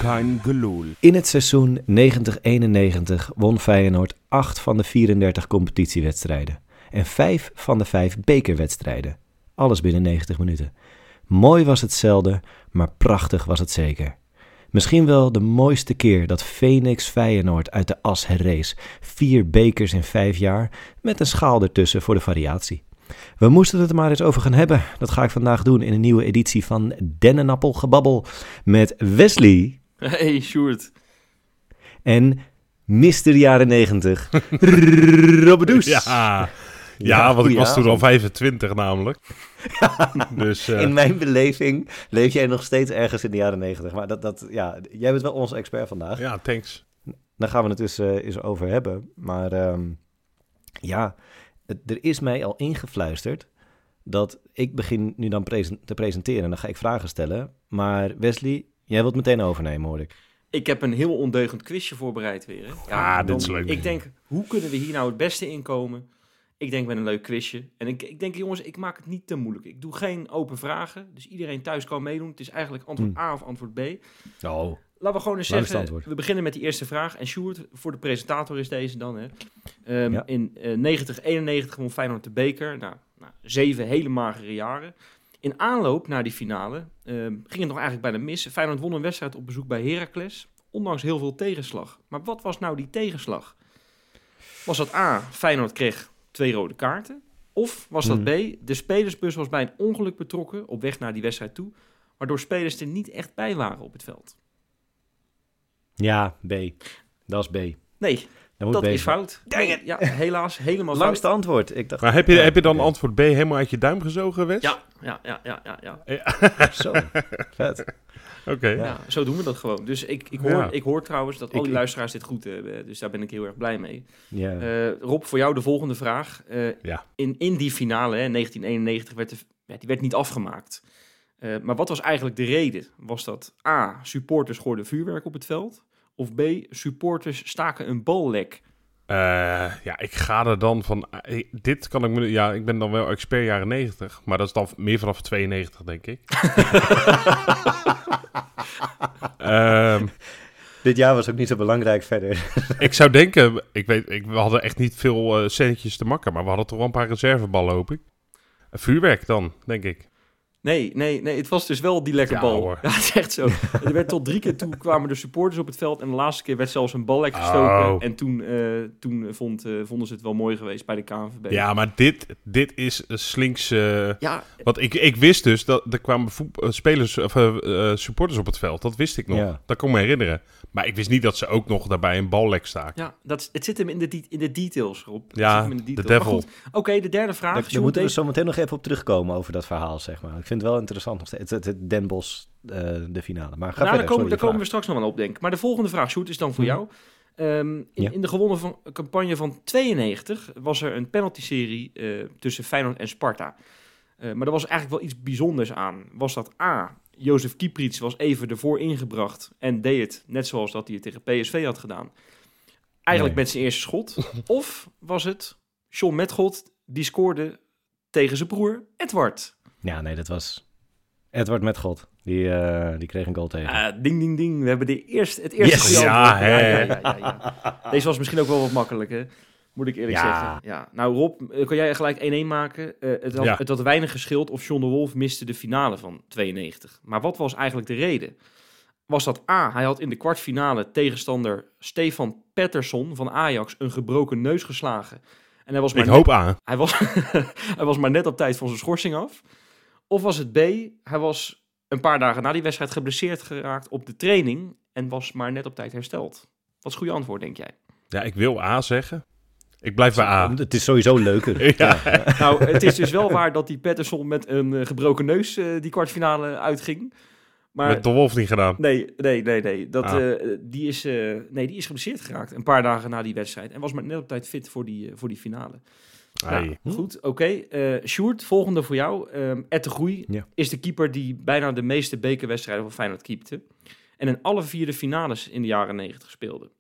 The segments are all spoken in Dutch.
kein gelul. In het seizoen 90-91 won Feyenoord 8 van de 34 competitiewedstrijden. En 5 van de 5 bekerwedstrijden. Alles binnen 90 minuten. Mooi was het zelden, maar prachtig was het zeker. Misschien wel de mooiste keer dat Phoenix Feyenoord uit de as herrees. 4 bekers in 5 jaar, met een schaal ertussen voor de variatie. We moesten het er maar eens over gaan hebben. Dat ga ik vandaag doen in een nieuwe editie van Dennenappelgebabbel met Wesley. Hey, Sjoerd. En Mr. Jaren 90, Robbedoes. Ja, want ik was toen al 25 namelijk. Dus, In mijn beleving leef jij nog steeds ergens in de jaren 90. Maar jij bent wel onze expert vandaag. Ja, thanks. Daar gaan we het dus eens over hebben. Maar er is mij al ingefluisterd dat ik begin nu dan te presenteren. En dan ga ik vragen stellen. Maar Wesley, jij wilt meteen overnemen, hoor ik. Ik heb een heel ondeugend quizje voorbereid weer. Hè? Ja, dit is leuk. Ik denk, hoe kunnen we hier nou het beste in komen? Ik denk met een leuk quizje. En ik denk, jongens, ik maak het niet te moeilijk. Ik doe geen open vragen. Dus iedereen thuis kan meedoen. Het is eigenlijk antwoord A of antwoord B. Oh. Laten we gewoon eens zeggen, we beginnen met die eerste vraag. En Sjoerd, voor de presentator is deze dan. Hè. In 90-91 won Feyenoord de beker. Nou, 7 hele magere jaren. In aanloop naar die finale ging het nog eigenlijk bijna mis. Feyenoord won een wedstrijd op bezoek bij Heracles. Ondanks heel veel tegenslag. Maar wat was nou die tegenslag? Was dat A, Feyenoord kreeg 2 rode kaarten? Of was dat B, de spelersbus was bij een ongeluk betrokken op weg naar die wedstrijd toe, waardoor spelers er niet echt bij waren op het veld? Ja, B. Dat is B. Nee, dat is fout. Nee, ja, helaas, helemaal fout. Langste antwoord. Ik dacht, maar heb je dan antwoord B helemaal uit je duim gezogen, Wes? Ja. Zo, vet. Oké. Ja, zo doen we dat gewoon. Dus ik hoor trouwens dat al die luisteraars dit goed hebben. Dus daar ben ik heel erg blij mee. Ja. Rob, voor jou de volgende vraag. In die finale, 1991, werd niet afgemaakt. Maar wat was eigenlijk de reden? Was dat A, supporters gooiden vuurwerk op het veld? Of B, supporters staken een ballek? Ik ga er dan van... Dit kan ik me... Ja, ik ben dan wel expert jaren 90. Maar dat is dan meer vanaf 92, denk ik. Dit jaar was ook niet zo belangrijk verder. Ik zou denken... We hadden echt niet veel centjes te makken. Maar we hadden toch wel een paar reserveballen, hoop ik. Vuurwerk dan, denk ik. Nee, het was dus wel die lekke bal. Hoor. Ja, het is echt zo. Er werd tot 3 keer toe kwamen de supporters op het veld en de laatste keer werd zelfs een ballek gestoken. En toen vonden ze het wel mooi geweest bij de KNVB. Ja, maar dit is slinks... Ja. Want ik wist dus dat er kwamen spelers of supporters op het veld. Dat wist ik nog. Ja. Dat kon ik me herinneren. Maar ik wist niet dat ze ook nog daarbij een ballek staken. Ja, het zit hem in de details, Rob. Ja, de devil. Oké, de derde vraag. Daar moeten we zo meteen nog even op terugkomen over dat verhaal, zeg maar. Ik vind het wel interessant nog steeds. Het Den Bosch, de finale. Maar ga verder. Daar komen we straks nog wel op, denk ik. Maar de volgende vraag, Sjoerd, is dan voor jou. In de gewonnen campagne van 92 was er een penalty-serie tussen Feyenoord en Sparta. Maar er was eigenlijk wel iets bijzonders aan. Was dat A, Jozef Kieprits was even ervoor ingebracht en deed het net zoals dat hij het tegen PSV had gedaan. Eigenlijk met zijn eerste schot. Of was het John Metgold die scoorde tegen zijn broer Edward? Ja, nee, dat was Edward Metgold. Die kreeg een goal tegen. Ding, ding, ding. We hebben het eerste goede antwoord. Ja. Deze was misschien ook wel wat makkelijker, moet ik eerlijk zeggen. Ja. Nou Rob, kan jij gelijk 1-1 maken? Het had weinig geschild of John de Wolf miste de finale van 92. Maar wat was eigenlijk de reden? Was dat A, hij had in de kwartfinale tegenstander Stefan Pettersson van Ajax een gebroken neus geslagen. En hij was hij was maar net op tijd van zijn schorsing af. Of was het B, hij was een paar dagen na die wedstrijd geblesseerd geraakt op de training en was maar net op tijd hersteld. Wat is het goede antwoord, denk jij? Ja, ik wil A zeggen. Ik blijf bij A. Het is sowieso leuker. Nou, het is dus wel waar dat die Pettersson met een gebroken neus die kwartfinale uitging. Maar met de Wolf niet gedaan? Nee. Die is geblesseerd geraakt een paar dagen na die wedstrijd en was maar net op tijd fit voor die finale. Nou, goed, oké. Sjoerd, volgende voor jou. Ed de Groei is de keeper die bijna de meeste bekerwedstrijden van Feyenoord keepte. En in alle 4 de finales in de jaren 90 speelde.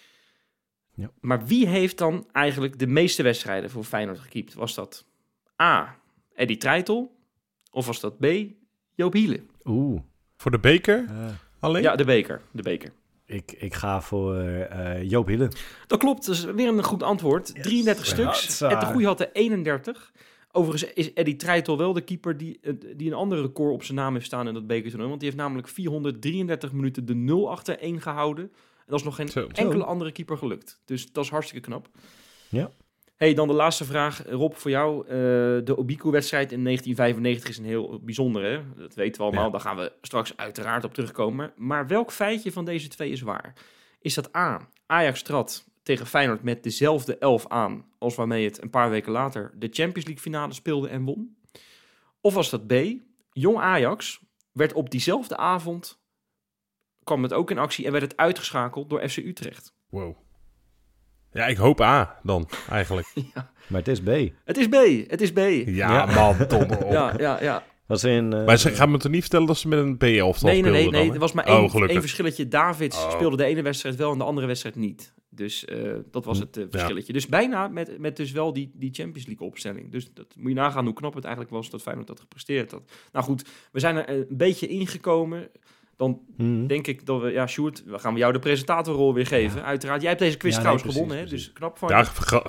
Ja. Maar wie heeft dan eigenlijk de meeste wedstrijden voor Feyenoord gekiept? Was dat A, Eddie Treitel? Of was dat B, Joop Hiele? Voor de beker? alleen? Ja, de beker. Ik ga voor Joop Hille. Dat klopt, dat is weer een goed antwoord. 33 stuks. En de goeie had er 31. Overigens is Eddie Treitel wel de keeper die een ander record op zijn naam heeft staan in dat bekertoernooi. Want die heeft namelijk 433 minuten de 0 achter 1 gehouden. En dat is nog geen enkele andere keeper gelukt. Dus dat is hartstikke knap. Ja. Hey, dan de laatste vraag. Rob, voor jou. De Obiku-wedstrijd in 1995 is een heel bijzondere. Dat weten we allemaal. Ja. Daar gaan we straks uiteraard op terugkomen. Maar welk feitje van deze twee is waar? Is dat A, Ajax trad tegen Feyenoord met dezelfde 11 aan als waarmee het een paar weken later de Champions League finale speelde en won? Of was dat B, Jong Ajax werd op diezelfde avond, kwam het ook in actie en werd het uitgeschakeld door FC Utrecht? Wow. Ja, ik hoop A dan, eigenlijk. Ja. Maar het is B. Het is B. Ja, man, dom op. Ja. Was in, maar ze gaan me toch niet vertellen dat ze met een B11 speelden? Nee. Er was maar één verschilletje. Davids speelde de ene wedstrijd wel en de andere wedstrijd niet. Dus dat was het verschilletje. Dus bijna met dus wel die Champions League opstelling. Dus dat moet je nagaan hoe knap het eigenlijk was dat Feyenoord dat gepresteerd had. Nou goed, we zijn er een beetje ingekomen. Dan denk ik dat we... Ja, Sjoerd, we gaan jou de presentatorrol weer geven. Ja. Uiteraard. Jij hebt deze quiz trouwens gewonnen, hè? Dus knap van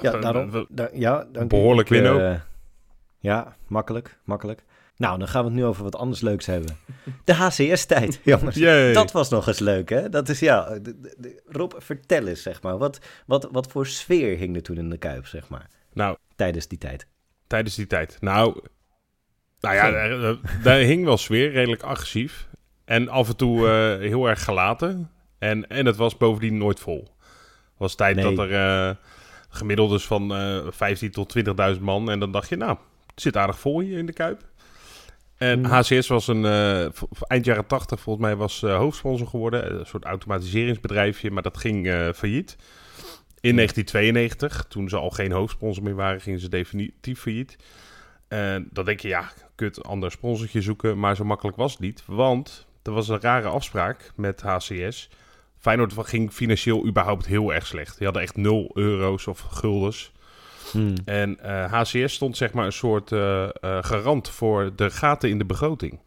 je. Behoorlijk winnen. Ja, makkelijk. Nou, dan gaan we het nu over wat anders leuks hebben. De HCS-tijd, jongens. Yay. Dat was nog eens leuk, hè? Dat is, Rob, vertel eens, zeg maar. Wat voor sfeer hing er toen in de Kuip, zeg maar? Nou, tijdens die tijd. Nou ja, daar hing wel sfeer, redelijk agressief. En af en toe heel erg gelaten. En het was bovendien nooit vol. Het was tijd dat er gemiddeld dus van 15 tot 20.000 man. En dan dacht je, nou, het zit aardig vol hier in de Kuip. En HCS was eind jaren 80 volgens mij was hoofdsponsor geworden. Een soort automatiseringsbedrijfje, maar dat ging failliet. In 1992, toen ze al geen hoofdsponsor meer waren, gingen ze definitief failliet. Dan denk je, ander sponsortje zoeken. Maar zo makkelijk was het niet, want er was een rare afspraak met HCS. Feyenoord ging financieel überhaupt heel erg slecht. Die hadden echt 0 euro's of guldens. En HCS stond zeg maar een soort garant voor de gaten in de begroting.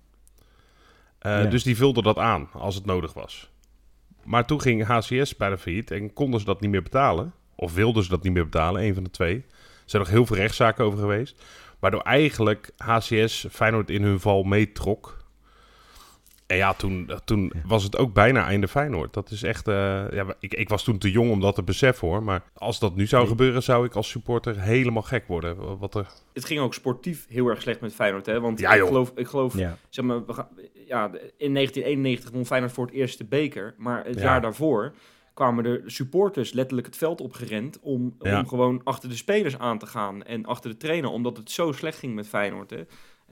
Dus die vulde dat aan als het nodig was. Maar toen ging HCS bijna failliet en konden ze dat niet meer betalen. Of wilden ze dat niet meer betalen, een van de twee. Er zijn nog heel veel rechtszaken over geweest. Waardoor eigenlijk HCS Feyenoord in hun val meetrok. En ja, toen was het ook bijna einde Feyenoord. Dat is echt... ik was toen te jong om dat te beseffen, hoor. Maar als dat nu zou gebeuren, zou ik als supporter helemaal gek worden. Het ging ook sportief heel erg slecht met Feyenoord, hè? Want ik geloof zeg maar, in 1991 won Feyenoord voor het eerst de beker. Maar het jaar daarvoor kwamen de supporters letterlijk het veld opgerend om gewoon achter de spelers aan te gaan en achter de trainer, omdat het zo slecht ging met Feyenoord, hè?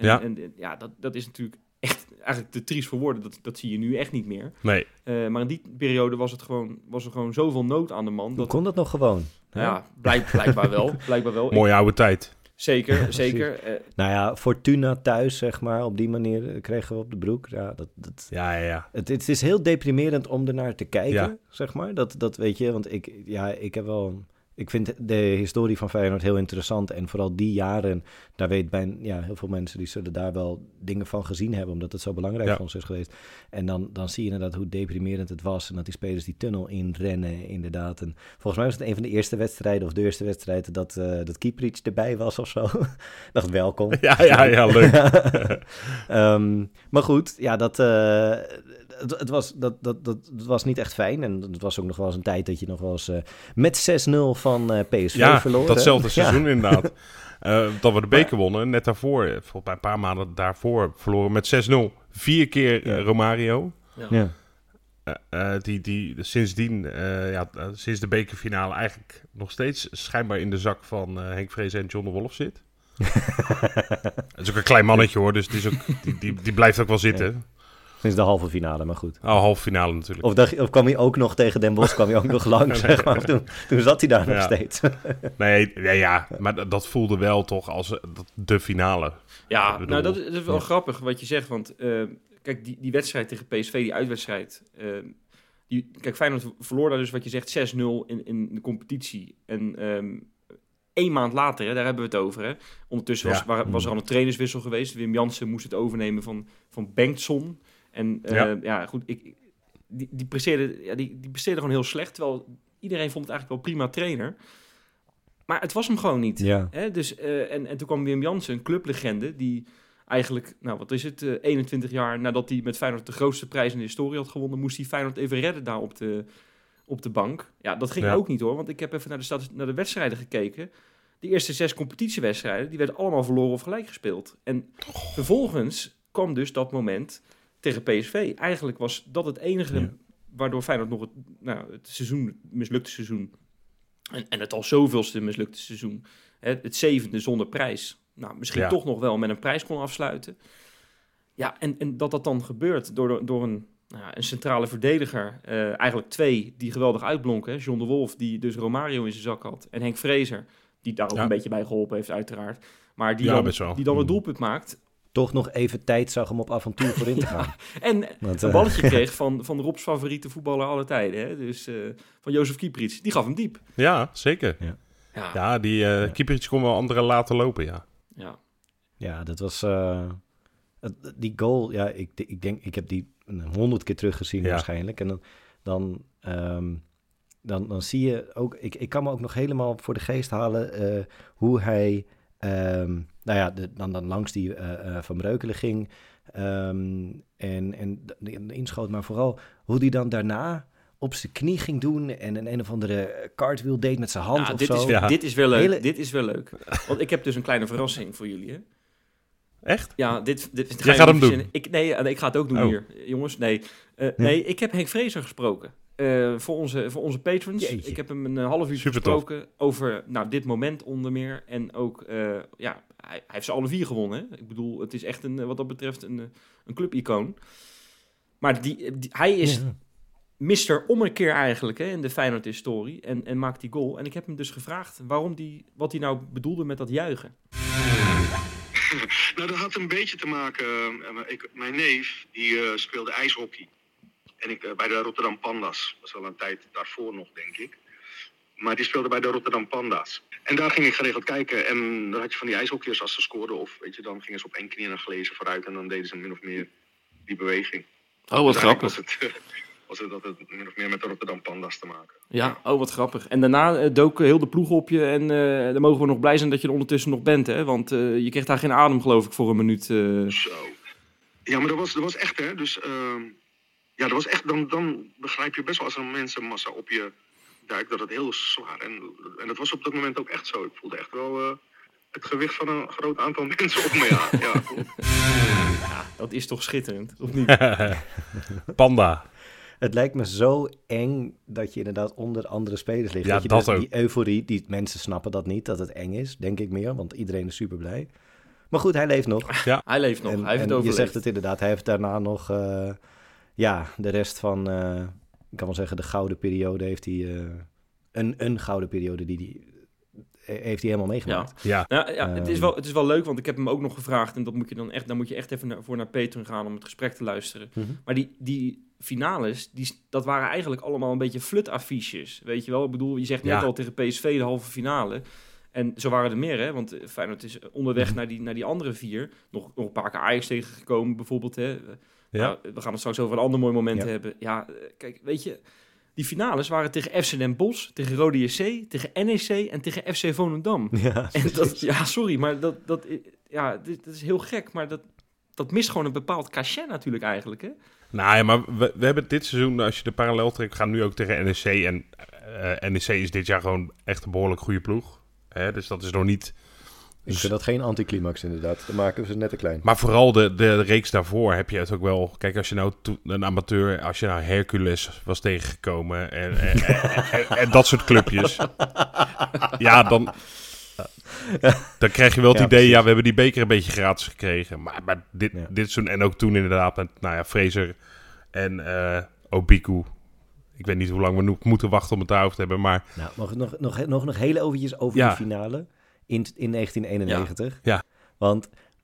Dat is natuurlijk echt eigenlijk te triest voor woorden. Dat zie je nu echt niet meer. Nee. Maar in die periode was er gewoon zoveel nood aan de man. Hoe kon dat nog gewoon? Ja, blijkbaar wel. Mooie oude tijd. Zeker. Nou ja, Fortuna thuis, zeg maar, op die manier kregen we op de broek. Ja. Het is heel deprimerend om ernaar te kijken, zeg maar. Dat weet je, want ik vind de historie van Feyenoord heel interessant. En vooral die jaren, daar weet heel veel mensen die zullen daar wel dingen van gezien hebben, omdat het zo belangrijk voor ons is geweest. En dan zie je inderdaad hoe deprimerend het was en dat die spelers die tunnel inrennen, inderdaad. En volgens mij was het een van de eerste wedstrijden of de eerste wedstrijd dat Kieprits erbij was of zo. Dacht welkom. Ja, leuk. Maar goed, Het was niet echt fijn. En het was ook nog wel eens een tijd dat je nog wel eens met 6-0 van PSV verloor. Datzelfde seizoen inderdaad. Dat we de beker wonnen. Net daarvoor, volgens mij een paar maanden daarvoor, verloren met 6-0. 4 keer Romario. Die sindsdien, sinds de bekerfinale eigenlijk nog steeds schijnbaar in de zak van Henk Vreese en John de Wolf zit. Het is ook een klein mannetje, hoor. Dus het is ook, die blijft ook wel zitten. Ja. Sinds de halve finale, maar goed. Halve finale natuurlijk. Of kwam hij ook nog tegen Den Bosch, kwam hij ook nog langs, zeg maar. Toen zat hij daar nog steeds. Maar dat voelde wel toch als de finale. Ja, nou dat is wel grappig wat je zegt, want kijk, die wedstrijd tegen PSV, die uitwedstrijd, kijk, Feyenoord verloor daar dus wat je zegt 6-0 in de competitie. En 1 maand later, hè, daar hebben we het over. Hè. Ondertussen was er al een trainerswissel geweest. Wim Jansen moest het overnemen van Bengtson. En goed, die presteerde gewoon heel slecht. Terwijl iedereen vond het eigenlijk wel prima trainer. Maar het was hem gewoon niet. Ja. Hè? Dus, en toen kwam Wim Jansen, een clublegende, die eigenlijk, 21 jaar nadat hij met Feyenoord de grootste prijs in de historie had gewonnen, moest hij Feyenoord even redden daar op de bank. Ja, dat ging ook niet hoor, want ik heb even naar de wedstrijden gekeken. De eerste 6 competitiewedstrijden, die werden allemaal verloren of gelijk gespeeld. En vervolgens kwam dus dat moment tegen PSV. Eigenlijk was dat het enige waardoor Feyenoord nog het mislukte seizoen. En het al zoveelste mislukte seizoen. Het 7e zonder prijs. Nou, misschien toch nog wel met een prijs kon afsluiten. Ja, en dat dan gebeurt door een centrale verdediger. Eigenlijk 2 die geweldig uitblonken. John de Wolf, die dus Romario in zijn zak had. En Henk Vrezer, die daar ook een beetje bij geholpen heeft uiteraard. Maar die dan het doelpunt maakt. Toch nog even tijd zag om op avontuur voorin te gaan. En een balletje kreeg van Rob's favoriete voetballer aller tijden. Hè? Dus van Jozef Kieprits. Die gaf hem diep. Ja, zeker. Ja, die Kieprits kon wel anderen laten lopen, Ja, dat was... die goal, ik denk... Ik heb die 100 keer teruggezien waarschijnlijk. En dan zie je ook... Ik kan me ook nog helemaal voor de geest halen hoe hij... dan langs die Van Breukelen ging en inschoot, maar vooral hoe die dan daarna op zijn knie ging doen en een of andere cartwheel deed met zijn hand of zo. Dit is wel leuk. Dit is wel leuk. Want ik heb dus een kleine verrassing voor jullie, hè? Echt? Ja, dit Jij gaat hem doen? Ik ga het ook doen hier, jongens. Nee, ik heb Henk Vrezer gesproken. Voor onze patrons. Jeetje. Ik heb hem een half uur gesproken over dit moment onder meer. En ook, hij heeft ze alle 4 gewonnen. Hè? Ik bedoel, het is echt wat dat betreft een clubicoon. Maar hij is Mr. Ommekeer eigenlijk in de Feyenoord-historie. En maakt die goal. En ik heb hem dus gevraagd wat hij nou bedoelde met dat juichen. Nou, dat had een beetje te maken... mijn neef, die speelde ijshockey. En bij de Rotterdam Panda's. Dat was wel een tijd daarvoor nog, denk ik. Maar die speelde bij de Rotterdam Panda's. En daar ging ik geregeld kijken. En dan had je van die ijshockeyers als ze scoorden. Of dan gingen ze op 1 knie en dan gleden ze vooruit. En dan deden ze min of meer die beweging. Oh, wat grappig. Was het min of meer met de Rotterdam Panda's te maken. Ja, wat grappig. En daarna dook heel de ploeg op je. En dan mogen we nog blij zijn dat je er ondertussen nog bent. Hè? Want je kreeg daar geen adem, geloof ik, voor een minuut. Zo. Ja, maar dat was echt, hè. Dus... Ja, dat was echt, dan begrijp je best wel als er een mensenmassa op je duikt dat het heel zwaar. En dat was op dat moment ook echt zo. Ik voelde echt wel het gewicht van een groot aantal mensen op me. Ja, dat is toch schitterend, of niet? Panda. Het lijkt me zo eng dat je inderdaad onder andere spelers ligt. Ja, dat je dat dus ook. Die euforie, die mensen snappen dat niet, dat het eng is, denk ik meer. Want iedereen is super blij. Maar goed, hij leeft nog. Ja, hij leeft nog. Hij heeft het overleefd. Je zegt het inderdaad, hij heeft daarna nog... de rest van, ik kan wel zeggen, de gouden periode heeft hij... een gouden periode heeft hij helemaal meegemaakt. Ja. Het is wel leuk, want ik heb hem ook nog gevraagd... en dan moet je echt even naar Patreon gaan om het gesprek te luisteren. Mm-hmm. Maar die finales, dat waren eigenlijk allemaal een beetje flutaffiches. Weet je wel? Ik bedoel, je zegt net al tegen PSV de halve finale... En zo waren er meer, hè? Want Feyenoord is onderweg naar die andere 4. Nog een paar keer Ajax tegengekomen, bijvoorbeeld. Hè? Nou, we gaan het straks over een ander mooi moment hebben. Ja, kijk, weet je... Die finales waren tegen FC Den Bosch, tegen Rode JC, tegen NEC en tegen FC Volendam. Ja, sorry, maar dat is heel gek. Maar dat mist gewoon een bepaald cachet natuurlijk eigenlijk, hè? Nou ja, maar we hebben dit seizoen, als je de parallel trekt... we gaan nu ook tegen NEC. En NEC is dit jaar gewoon echt een behoorlijk goede ploeg. Dus dat is nog niet... Ik vind dat geen anticlimax inderdaad. Dan maken we ze net te klein. Maar vooral de reeks daarvoor heb je het ook wel... Kijk, als je nou een amateur... Als je nou Hercules was tegengekomen... En dat soort clubjes... Ja, dan krijg je wel het idee... Precies. Ja, we hebben die beker een beetje gratis gekregen. Maar dit seizoen... En ook toen inderdaad met Fraser en Obiku... Ik weet niet hoe lang we moeten wachten om het daarover te hebben, maar... Nou, nog heel eventjes over die finale in 1991. Ja. Want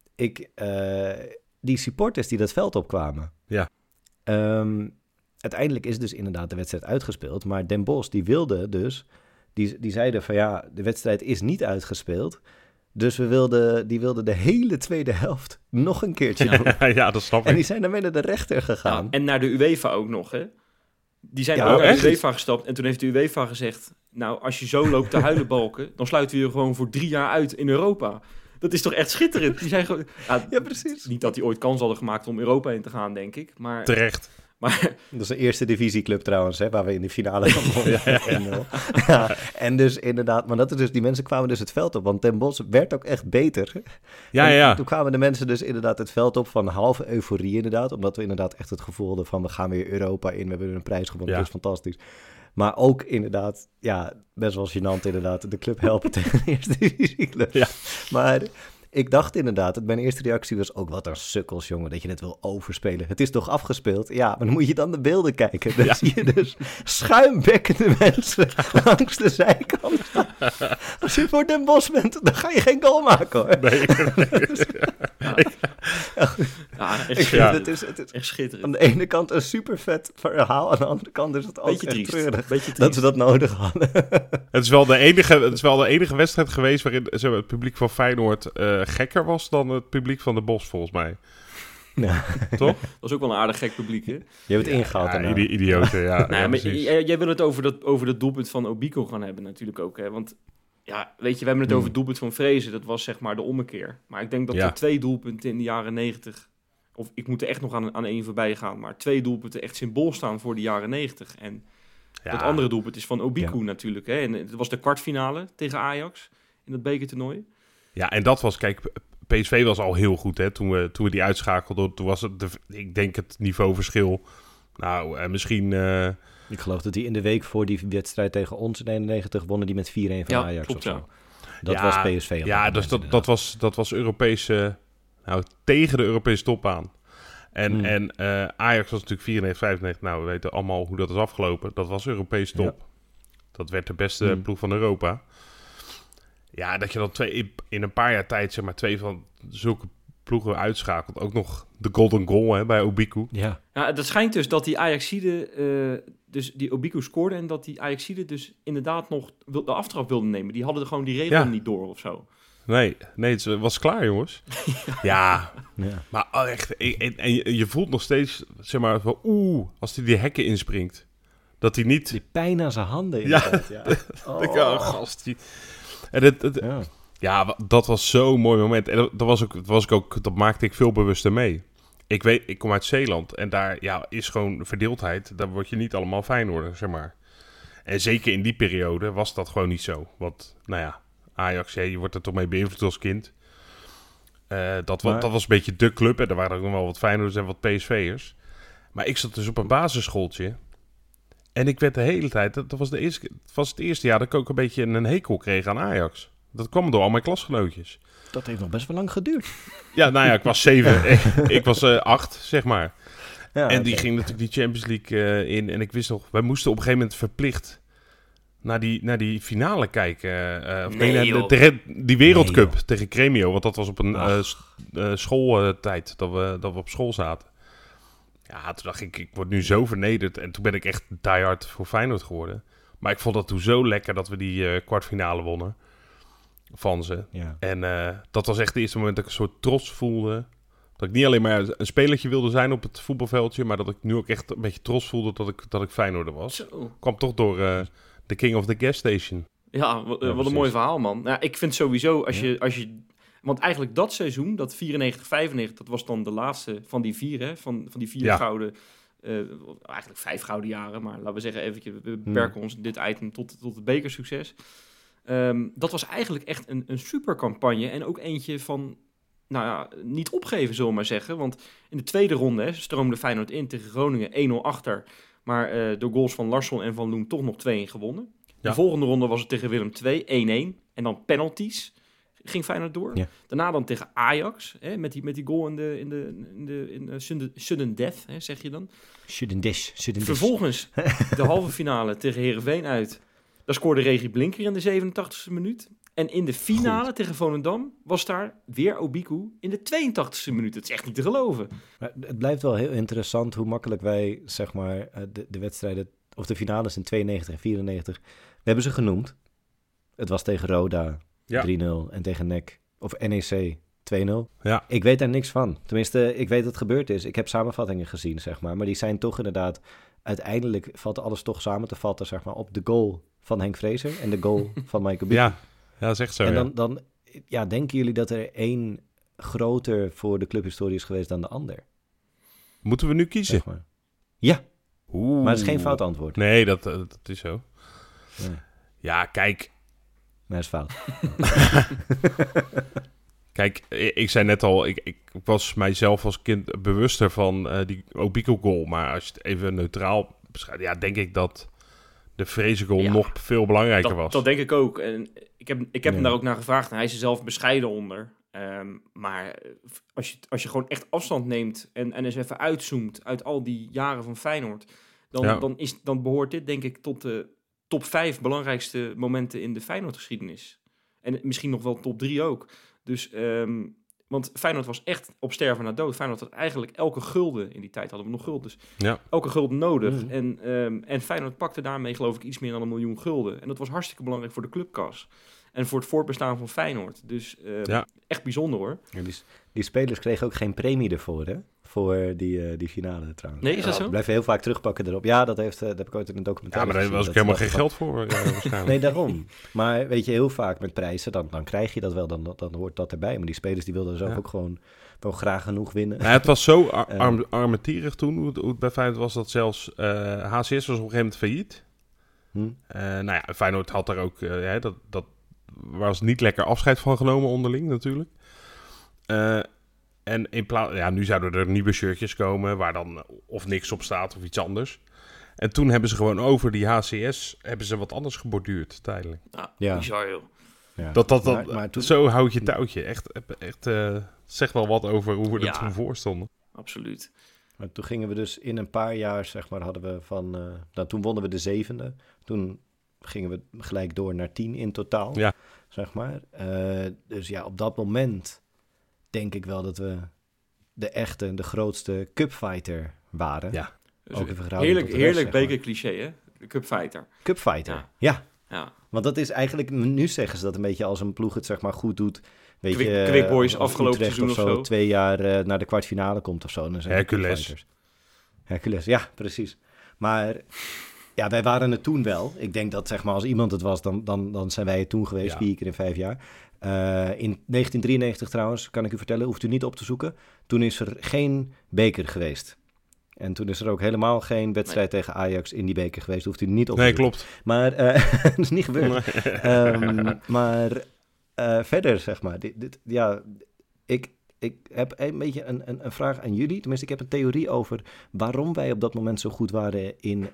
die supporters die dat veld opkwamen... Ja. Uiteindelijk is dus inderdaad de wedstrijd uitgespeeld. Maar Den Bosch, die wilde dus... Die zeiden van de wedstrijd is niet uitgespeeld. Dus die wilden de hele tweede helft nog een keertje doen. Ja, dat snap ik. En die zijn dan weer naar de rechter gegaan. Ja, en naar de UEFA ook nog, hè? Die zijn ook naar de UEFA gestapt. En toen heeft de UEFA gezegd... Nou, als je zo loopt te huilen balken... dan sluiten we je gewoon voor 3 jaar uit in Europa. Dat is toch echt schitterend? Die zijn gewoon... Ja, precies. Niet dat die ooit kans hadden gemaakt om Europa in te gaan, denk ik. Maar, terecht. Maar, dat is de eerste divisieclub trouwens, hè, waar we in de finale van ja. En dus inderdaad, maar dat is dus, die mensen kwamen dus het veld op, want Den Bosch werd ook echt beter. Ja. Toen kwamen de mensen dus inderdaad het veld op van halve euforie inderdaad, omdat we inderdaad echt het gevoel hadden van we gaan weer Europa in, we hebben een prijs gewonnen, dat is fantastisch. Maar ook inderdaad, best wel gênant inderdaad, de club helpen tegen de eerste divisieclub. Ja. Maar... Ik dacht inderdaad, mijn eerste reactie was ook wat een sukkels, jongen, dat je het wil overspelen. Het is toch afgespeeld? Ja, maar dan moet je dan de beelden kijken. Dan zie je dus schuimbekkende mensen langs de zijkant. Als je voor Den Bosch bent, dan ga je geen goal maken, hoor. Nee. Het is echt schitterend. Aan de ene kant een super vet verhaal, aan de andere kant is het ook echt treurig dat ze dat nodig hadden. Het is wel de enige wedstrijd geweest waarin het publiek van Feyenoord gekker was dan het publiek van de Bosch, volgens mij. Ja. Toch? Dat was ook wel een aardig gek publiek, hè? Je hebt het ingehaald. Idioten, ja. Maar jij wil het over dat doelpunt van Obiko gaan hebben natuurlijk ook, hè? Want weet je, we hebben het over het doelpunt van Vrezen. Dat was zeg maar de ommekeer. Maar ik denk dat er 2 doelpunten in de jaren 90... Of ik moet er echt nog aan één voorbij gaan. Maar 2 doelpunten echt symbool staan voor de jaren 90. En dat andere doelpunt is van Obiko natuurlijk. Hè? En het was de kwartfinale tegen Ajax in dat bekertoernooi. Ja, en dat was, kijk, PSV was al heel goed, hè. Toen we die uitschakelden, toen was het, ik denk het niveauverschil. Nou, misschien... Ik geloof dat die in de week voor die wedstrijd tegen ons in 91 wonnen die met 4-1 van Ajax klopt, of zo. Dat was PSV. Ja, dus dat was Europese... tegen de Europese top aan. En Ajax was natuurlijk 94, 95. Nou, we weten allemaal hoe dat is afgelopen. Dat was Europese top. Ja. Dat werd de beste ploeg van Europa. Ja, dat je dan in een paar jaar tijd, zeg maar, 2 van zulke ploegen uitschakelt. Ook nog de golden goal bij Obiko. Ja, dat schijnt dus dat die Ajaxiden, dus die Obiko scoorde en dat die Ajaxiden dus inderdaad nog de aftrap wilden nemen. Die hadden gewoon die regel niet door of zo. Nee, het was klaar, jongens. Ja. Maar echt, en je voelt nog steeds, zeg maar, van, als hij die hekken inspringt. Dat hij niet... Die pijn aan zijn handen inderdaad. Gast. Dat was zo'n mooi moment. En dat maakte ik veel bewuster mee. Ik kom uit Zeeland en daar is gewoon verdeeldheid. Daar word je niet allemaal Feyenoorder, zeg maar. En zeker in die periode was dat gewoon niet zo. Want, Ajax, je wordt er toch mee beïnvloed als kind. Dat was een beetje de club. En er waren ook nog wel wat Feyenoorders en wat PSV'ers. Maar ik zat dus op een basisschooltje. En ik werd de hele tijd... Dat was het eerste jaar dat ik ook een beetje een hekel kreeg aan Ajax. Dat kwam door al mijn klasgenootjes. Dat heeft nog best wel lang geduurd. Ja, ik was 7. ik was 8, zeg maar. Ja, en die ging natuurlijk die Champions League in. En ik wist nog... Wij moesten op een gegeven moment verplicht... Naar die finale kijken. Die Wereldcup tegen Gremio. Want dat was op een schooltijd dat we op school zaten. Ja, toen dacht ik word nu zo vernederd. En toen ben ik echt diehard voor Feyenoord geworden. Maar ik vond dat toen zo lekker dat we die kwartfinale wonnen. Van ze. Ja. En dat was echt het eerste moment dat ik een soort trots voelde. Dat ik niet alleen maar een spelertje wilde zijn op het voetbalveldje. Maar dat ik nu ook echt een beetje trots voelde dat ik Feyenoorder was. Zo. Kwam toch door... The King of the Gas Station. Ja, wat een mooi verhaal, man. Nou, ik vind sowieso, als je... Want eigenlijk dat seizoen, dat 94-95, dat was dan de laatste van die 4, hè? Van die 4 gouden... eigenlijk 5 gouden jaren, maar laten we zeggen eventjes... We beperken ons dit item tot het bekersucces. Dat was eigenlijk echt een super campagne. En ook eentje van... niet opgeven, zullen we maar zeggen. Want in de tweede ronde stroomde Feyenoord in tegen Groningen 1-0 achter... Maar door goals van Larsson en Van Loen toch nog 2-1 gewonnen. Ja. De volgende ronde was het tegen Willem II, 1-1. En dan penalties ging Feyenoord door. Ja. Daarna dan tegen Ajax, met die goal in sudden death, zeg je dan. Sudden death. Vervolgens de halve finale tegen Heerenveen uit. Daar scoorde Regie Blinker in de 87e minuut. En in de finale tegen Volendam was daar weer Obiko in de 82e minuut. Het is echt niet te geloven. Maar het blijft wel heel interessant hoe makkelijk wij, zeg maar, de wedstrijden, of de finales in 92 en 94, we hebben ze genoemd. Het was tegen Roda 3-0 en tegen NEC, of NEC 2-0. Ja. Ik weet daar niks van. Tenminste, ik weet dat het gebeurd is. Ik heb samenvattingen gezien, zeg maar. Maar die zijn toch inderdaad uiteindelijk valt alles toch samen te vatten, zeg maar, op de goal van Henk Vrezer en de goal van Michael Buur. Ja, dat is echt zo. En dan denken jullie dat er één groter voor de clubhistorie is geweest dan de ander? Moeten we nu kiezen? Zeg maar. Ja, maar het is geen fout antwoord. Nee, dat is zo. Nee. Ja, kijk. Nee, dat is fout. Kijk, ik zei net al, ik was mijzelf als kind bewuster van die Obico goal. Maar als je het even neutraal beschrijft, denk ik dat de Vrezer goal nog veel belangrijker was. Dat denk ik ook. En ik heb hem daar ook naar gevraagd. En hij is er zelf bescheiden onder. Maar als je gewoon echt afstand neemt en eens even uitzoomt uit al die jaren van Feyenoord, dan behoort dit denk ik tot de top 5 belangrijkste momenten in de Feyenoord-geschiedenis. En misschien nog wel top 3 ook. Dus, want Feyenoord was echt op sterven na dood. Feyenoord had eigenlijk elke gulden, in die tijd hadden we nog gulden, dus elke gulden nodig. En Feyenoord pakte daarmee geloof ik iets meer dan 1 miljoen gulden. En dat was hartstikke belangrijk voor de clubkas. En voor het voortbestaan van Feyenoord. Dus echt bijzonder hoor. Ja, die spelers kregen ook geen premie ervoor, hè? Voor die finale trouwens. Nee, is dat zo? We blijven heel vaak terugpakken erop. Ja, dat heb ik ooit in een documentaire gezien. Maar daar was ook helemaal geen geld voor waarschijnlijk. Nee, daarom. Maar weet je, heel vaak met prijzen, dan krijg je dat wel, dan hoort dat erbij. Maar die spelers die wilden zelf ook gewoon wel graag genoeg winnen. Ja, het was zo armetierig toen, hoe het bij Feyenoord was, dat zelfs HCS was op een gegeven moment failliet. Feyenoord had daar ook, dat was niet lekker afscheid van genomen onderling natuurlijk. En in plaats, nu zouden er nieuwe shirtjes komen waar dan of niks op staat of iets anders. En toen hebben ze gewoon over die HCS hebben ze wat anders geborduurd tijdelijk. Bizar joh. Ja. Maar toen... Zo houd je touwtje. Echt zegt wel wat over hoe we er toen voor stonden. Absoluut. Maar toen gingen we dus in een paar jaar, zeg maar, hadden we toen wonnen we de 7e. Toen gingen we gelijk door naar 10 in totaal, zeg maar. Dus op dat moment denk ik wel dat we de grootste cupfighter waren. Ja. Ook heerlijk bekercliché, hè? De cupfighter. Cupfighter, ja. Want dat is eigenlijk, nu zeggen ze dat een beetje als een ploeg het zeg maar goed doet. Weet je, Quick Boys afgelopen seizoen of zo. 2 jaar naar de kwartfinale komt of zo. Dan zijn Hercules, ja, precies. Maar wij waren het toen wel. Ik denk dat zeg maar als iemand het was, dan zijn wij het toen geweest, 4 keer in 5 jaar. In 1993 trouwens, kan ik u vertellen, hoeft u niet op te zoeken. Toen is er geen beker geweest. En toen is er ook helemaal geen wedstrijd tegen Ajax in die beker geweest. Hoeft u niet op te zoeken. Nee, klopt. Maar dat is niet gebeurd. Maar verder, zeg maar. Ik heb een beetje een vraag aan jullie. Tenminste, ik heb een theorie over waarom wij op dat moment zo goed waren in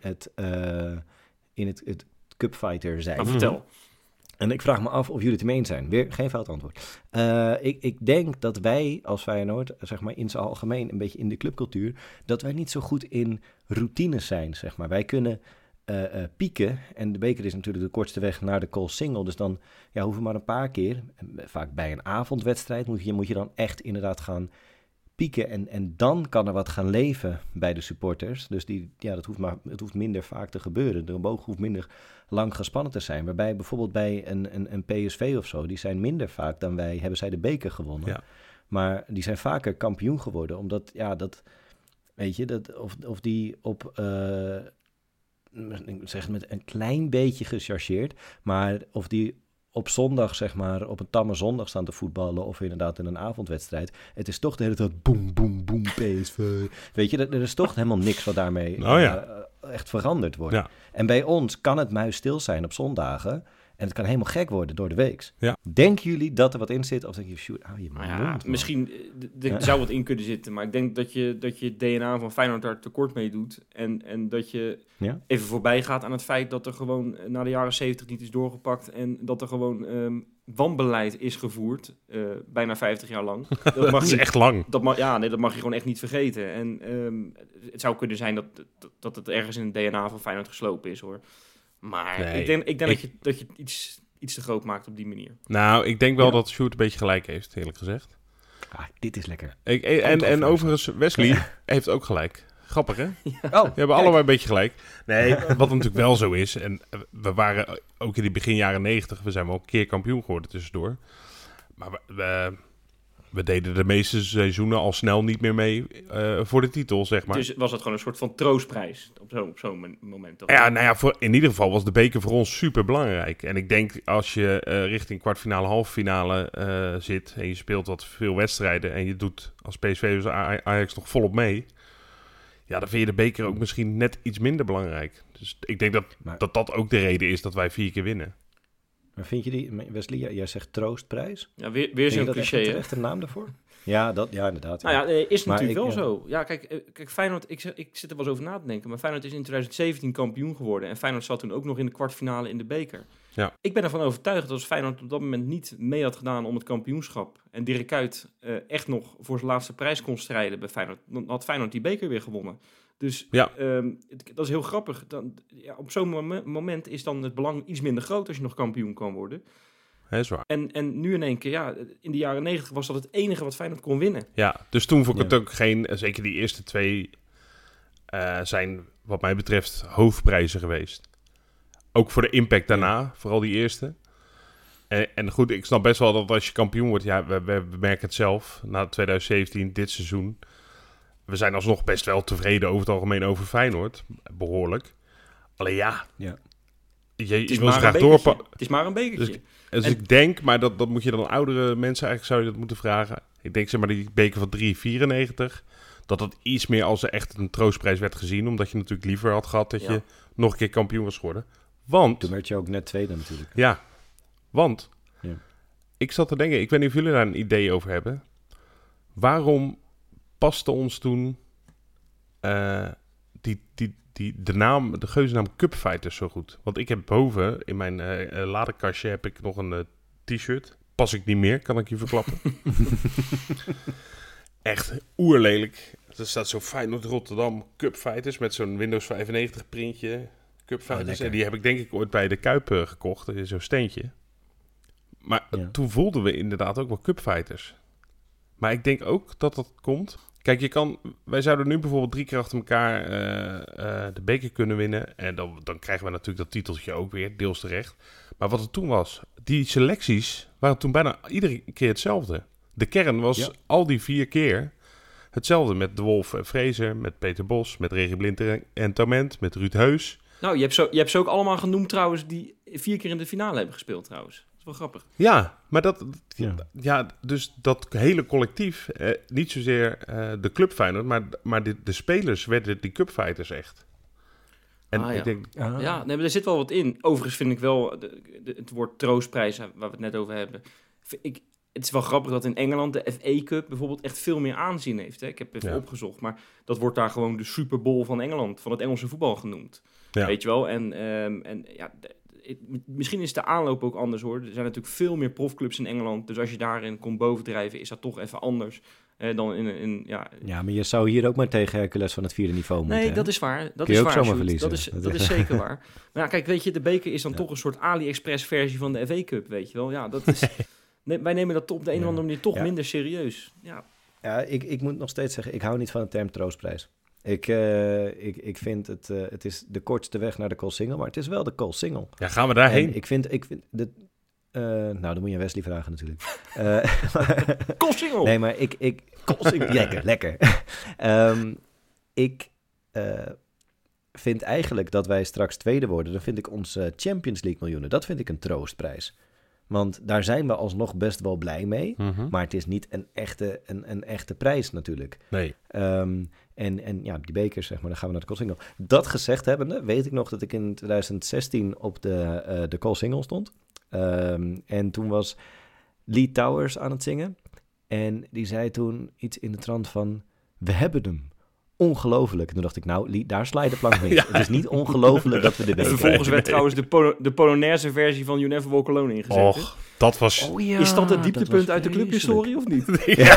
het cupfighter zijn. Vertel. En ik vraag me af of jullie het ermee eens zijn. Weer geen fout antwoord. Ik denk dat wij als Feyenoord, zeg maar in zijn algemeen, een beetje in de clubcultuur, dat wij niet zo goed in routines zijn, zeg maar. Wij kunnen pieken, en de beker is natuurlijk de kortste weg naar de call single, dus dan hoeven we maar een paar keer, vaak bij een avondwedstrijd, moet je dan echt inderdaad gaan pieken en dan kan er wat gaan leven bij de supporters. Dus het hoeft minder vaak te gebeuren. De boog hoeft minder lang gespannen te zijn. Waarbij bijvoorbeeld bij een PSV of zo, die zijn minder vaak dan wij, hebben zij de beker gewonnen. Ja. Maar die zijn vaker kampioen geworden, omdat of die op zeg met een klein beetje gechargeerd, maar of die op zondag, zeg maar, op een tamme zondag staan te voetballen of inderdaad in een avondwedstrijd. Het is toch de hele tijd boem, boem, boem, PSV. Weet je, er is toch helemaal niks wat daarmee echt veranderd wordt. Ja. En bij ons kan het muisstil zijn op zondagen en het kan helemaal gek worden door de week. Ja. Denken jullie dat er wat in zit? Of denk je, shoot, hou je mond, misschien zou wat in kunnen zitten, maar ik denk dat je DNA van Feyenoord daar tekort mee doet. En dat je even voorbij gaat aan het feit dat er gewoon na de jaren 70 niet is doorgepakt en dat er gewoon wanbeleid is gevoerd, bijna 50 jaar lang. Dat is echt lang. Dat mag je gewoon echt niet vergeten. En het zou kunnen zijn dat het ergens in het DNA van Feyenoord geslopen is, hoor. Maar ik denk dat je het iets te groot maakt op die manier. Nou, ik denk wel dat Sjoerd een beetje gelijk heeft, eerlijk gezegd. Dit is lekker. En overigens, Wesley heeft ook gelijk. Grappig, hè? We hebben allebei een beetje gelijk. Nee, wat natuurlijk wel zo is, en we waren ook in die begin jaren 90, we zijn wel een keer kampioen geworden tussendoor. Maar we deden de meeste seizoenen al snel niet meer mee voor de titel, zeg maar. Dus was dat gewoon een soort van troostprijs op zo'n moment? Toch? Ja, nou ja, in ieder geval was de beker voor ons super belangrijk. En ik denk als je richting kwartfinale, halve finale zit en je speelt wat veel wedstrijden en je doet als PSV dus Ajax nog volop mee, ja, dan vind je de beker ook misschien net iets minder belangrijk. Dus ik denk dat ook de reden is dat wij 4 keer winnen. Maar vind je die, Wesley, jij zegt troostprijs? Ja, weer zo'n cliché, hè? Echt een naam daarvoor? Ja, inderdaad. Ja. Nou ja, is natuurlijk wel zo. Ja, kijk, Feyenoord, ik zit er wel eens over na te denken, maar Feyenoord is in 2017 kampioen geworden en Feyenoord zat toen ook nog in de kwartfinale in de beker. Ja. Ik ben ervan overtuigd dat als Feyenoord op dat moment niet mee had gedaan om het kampioenschap en Dirk Kuyt echt nog voor zijn laatste prijs kon strijden bij Feyenoord, dan had Feyenoord die beker weer gewonnen. Dus ja. Dat is heel grappig. Op zo'n moment is dan het belang iets minder groot als je nog kampioen kan worden. Dat is waar. En nu in één keer, ja, in de jaren 90 was dat het enige wat Feyenoord kon winnen. Ja, dus toen vond ik het ook geen, zeker die eerste 2 zijn wat mij betreft hoofdprijzen geweest. Ook voor de impact daarna, vooral die eerste. En goed, ik snap best wel dat als je kampioen wordt, ja, we merken het zelf, na 2017, dit seizoen. We zijn alsnog best wel tevreden over het algemeen over Feyenoord. Behoorlijk. Alleen ja. Je wil graag doorpakken. Het is maar een bekertje. Dus ik denk, maar dat moet je dan oudere mensen eigenlijk, zou je dat moeten vragen. Ik denk zeg maar die beker van 3,94. Dat iets meer als echt een troostprijs werd gezien. Omdat je natuurlijk liever had gehad dat je nog een keer kampioen was geworden. Want... Toen werd je ook net tweede natuurlijk. Ja, want... Ja. Ik zat te denken, ik weet niet of jullie daar een idee over hebben. Waarom paste ons toen de geuzennaam Cupfighters zo goed? Want ik heb boven in mijn ladekastje heb ik nog een t-shirt. Pas ik niet meer, kan ik je verklappen. Echt oerlelijk. Er staat zo Feyenoord Rotterdam Cupfighters met zo'n Windows 95 printje. Cupfighters. En die heb ik denk ik ooit bij de Kuip gekocht. Dat is zo'n steentje. Maar toen voelden we inderdaad ook wel Cupfighters. Maar ik denk ook dat dat komt. Kijk, wij zouden nu bijvoorbeeld 3 keer achter elkaar de beker kunnen winnen. En dan krijgen we natuurlijk dat titeltje ook weer, deels terecht. Maar wat het toen was, die selecties waren toen bijna iedere keer hetzelfde. De kern was al die 4 keer hetzelfde. Met De Wolf en Fraser, met Peter Bos, met Regie Blinter en Tament, met Ruud Heus. Nou, je hebt ze ook allemaal genoemd trouwens die 4 keer in de finale hebben gespeeld trouwens. Dat is wel grappig. Ja, maar dus dat hele collectief, niet zozeer de club Feyenoord, maar de spelers werden die cupfighters echt. En ik denk... Ja, nee, maar er zit wel wat in. Overigens vind ik wel het woord troostprijs, waar we het net over hebben. Het is wel grappig dat in Engeland de FA Cup bijvoorbeeld echt veel meer aanzien heeft. Hè? Ik heb even opgezocht, maar dat wordt daar gewoon de Super Bowl van Engeland, van het Engelse voetbal genoemd. Ja. Weet je wel? Misschien is de aanloop ook anders hoor. Er zijn natuurlijk veel meer profclubs in Engeland. Dus als je daarin komt bovendrijven, is dat toch even anders dan in. Ja, maar je zou hier ook maar tegen Hercules van het 4e niveau moeten. Nee, dat is waar. Dat kun je is ook waar, zomaar verliezen. Dat is zeker waar. Maar ja, kijk, weet je, de beker is dan toch een soort AliExpress versie van de FA Cup, weet je wel. Ja, dat is... wij nemen dat op de een of andere manier toch minder serieus. Ja, ik moet nog steeds zeggen, ik hou niet van de term troostprijs. Ik vind het is de kortste weg naar de Koolsingel, maar het is wel de Koolsingel. Ja, gaan we daarheen? En ik vind nou, dan moet je Wesley vragen natuurlijk. Koolsingel! Nee, maar Koolsingel. Lekker. Ik vind eigenlijk dat wij straks tweede worden. Dan vind ik onze Champions League miljoenen, dat vind ik een troostprijs. Want daar zijn we alsnog best wel blij mee. Mm-hmm. Maar het is niet een echte prijs natuurlijk. Nee. En ja, die bekers, zeg maar, dan gaan we naar de Koolsingel. Dat gezegd hebbende, weet ik nog dat ik in 2016 op de Koolsingel stond. En toen was Lee Towers aan het zingen. En die zei toen iets in de trant van, we hebben hem. Ongelooflijk. En toen dacht ik, nou, Lee, daar sla je de plank mee. Het is niet ongelooflijk dat we de beker vervolgens werd trouwens de Polonaise versie van You Never Walk Alone ingezet. Och, dat was... Oh, ja, is dat het dieptepunt uit de clubhistorie of niet?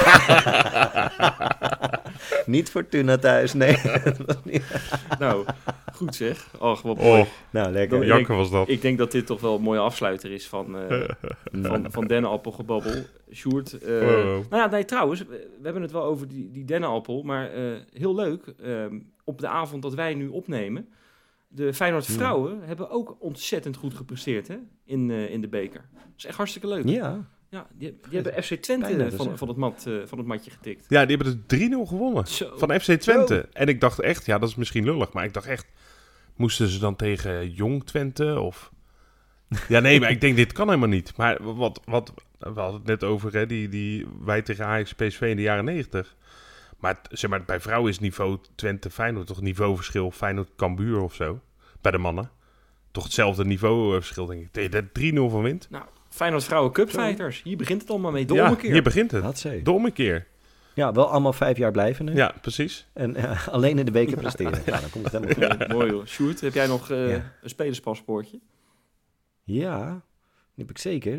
Niet Fortuna thuis, nee. Nou, goed zeg. Och, wat mooi. Nou, lekker. Janker was dat. Ik denk dat dit toch wel een mooie afsluiter is van dennenappelgebabbel. Sjoerd. Nou ja, nee, trouwens, we hebben het wel over die dennenappel, maar heel leuk. Op de avond dat wij nu opnemen, de Feyenoord vrouwen hebben ook ontzettend goed gepresteerd hè, in de beker. Dat is echt hartstikke leuk. Ja. Ja, die hebben FC Twente van het matje getikt. Ja, die hebben dus 3-0 gewonnen van FC Twente. Zo. En ik dacht echt, dat is misschien lullig, maar ik dacht echt, moesten ze dan tegen Jong Twente of... Ja, nee, maar ik denk, dit kan helemaal niet. Maar wat we hadden het net over, hè, die wij tegen Ajax PSV in de jaren 90. Maar zeg maar, bij vrouwen is niveau Twente-Feyenoord toch niveauverschil Feyenoord-Cambuur of zo. Bij de mannen. Toch hetzelfde niveauverschil, denk ik. Tegen de 3-0 van wint. Nou, Feyenoord Vrouwen Cupfighters. Hier begint het allemaal mee. De ommekeer. Hier begint het. De ommekeer. Ja, wel allemaal 5 jaar blijven nu. Ja, precies. En alleen in de beker presteren. Ja, dan komt het helemaal goed. Mooi hoor. Sjoerd, heb jij nog een spelerspaspoortje? Ja, die heb ik zeker.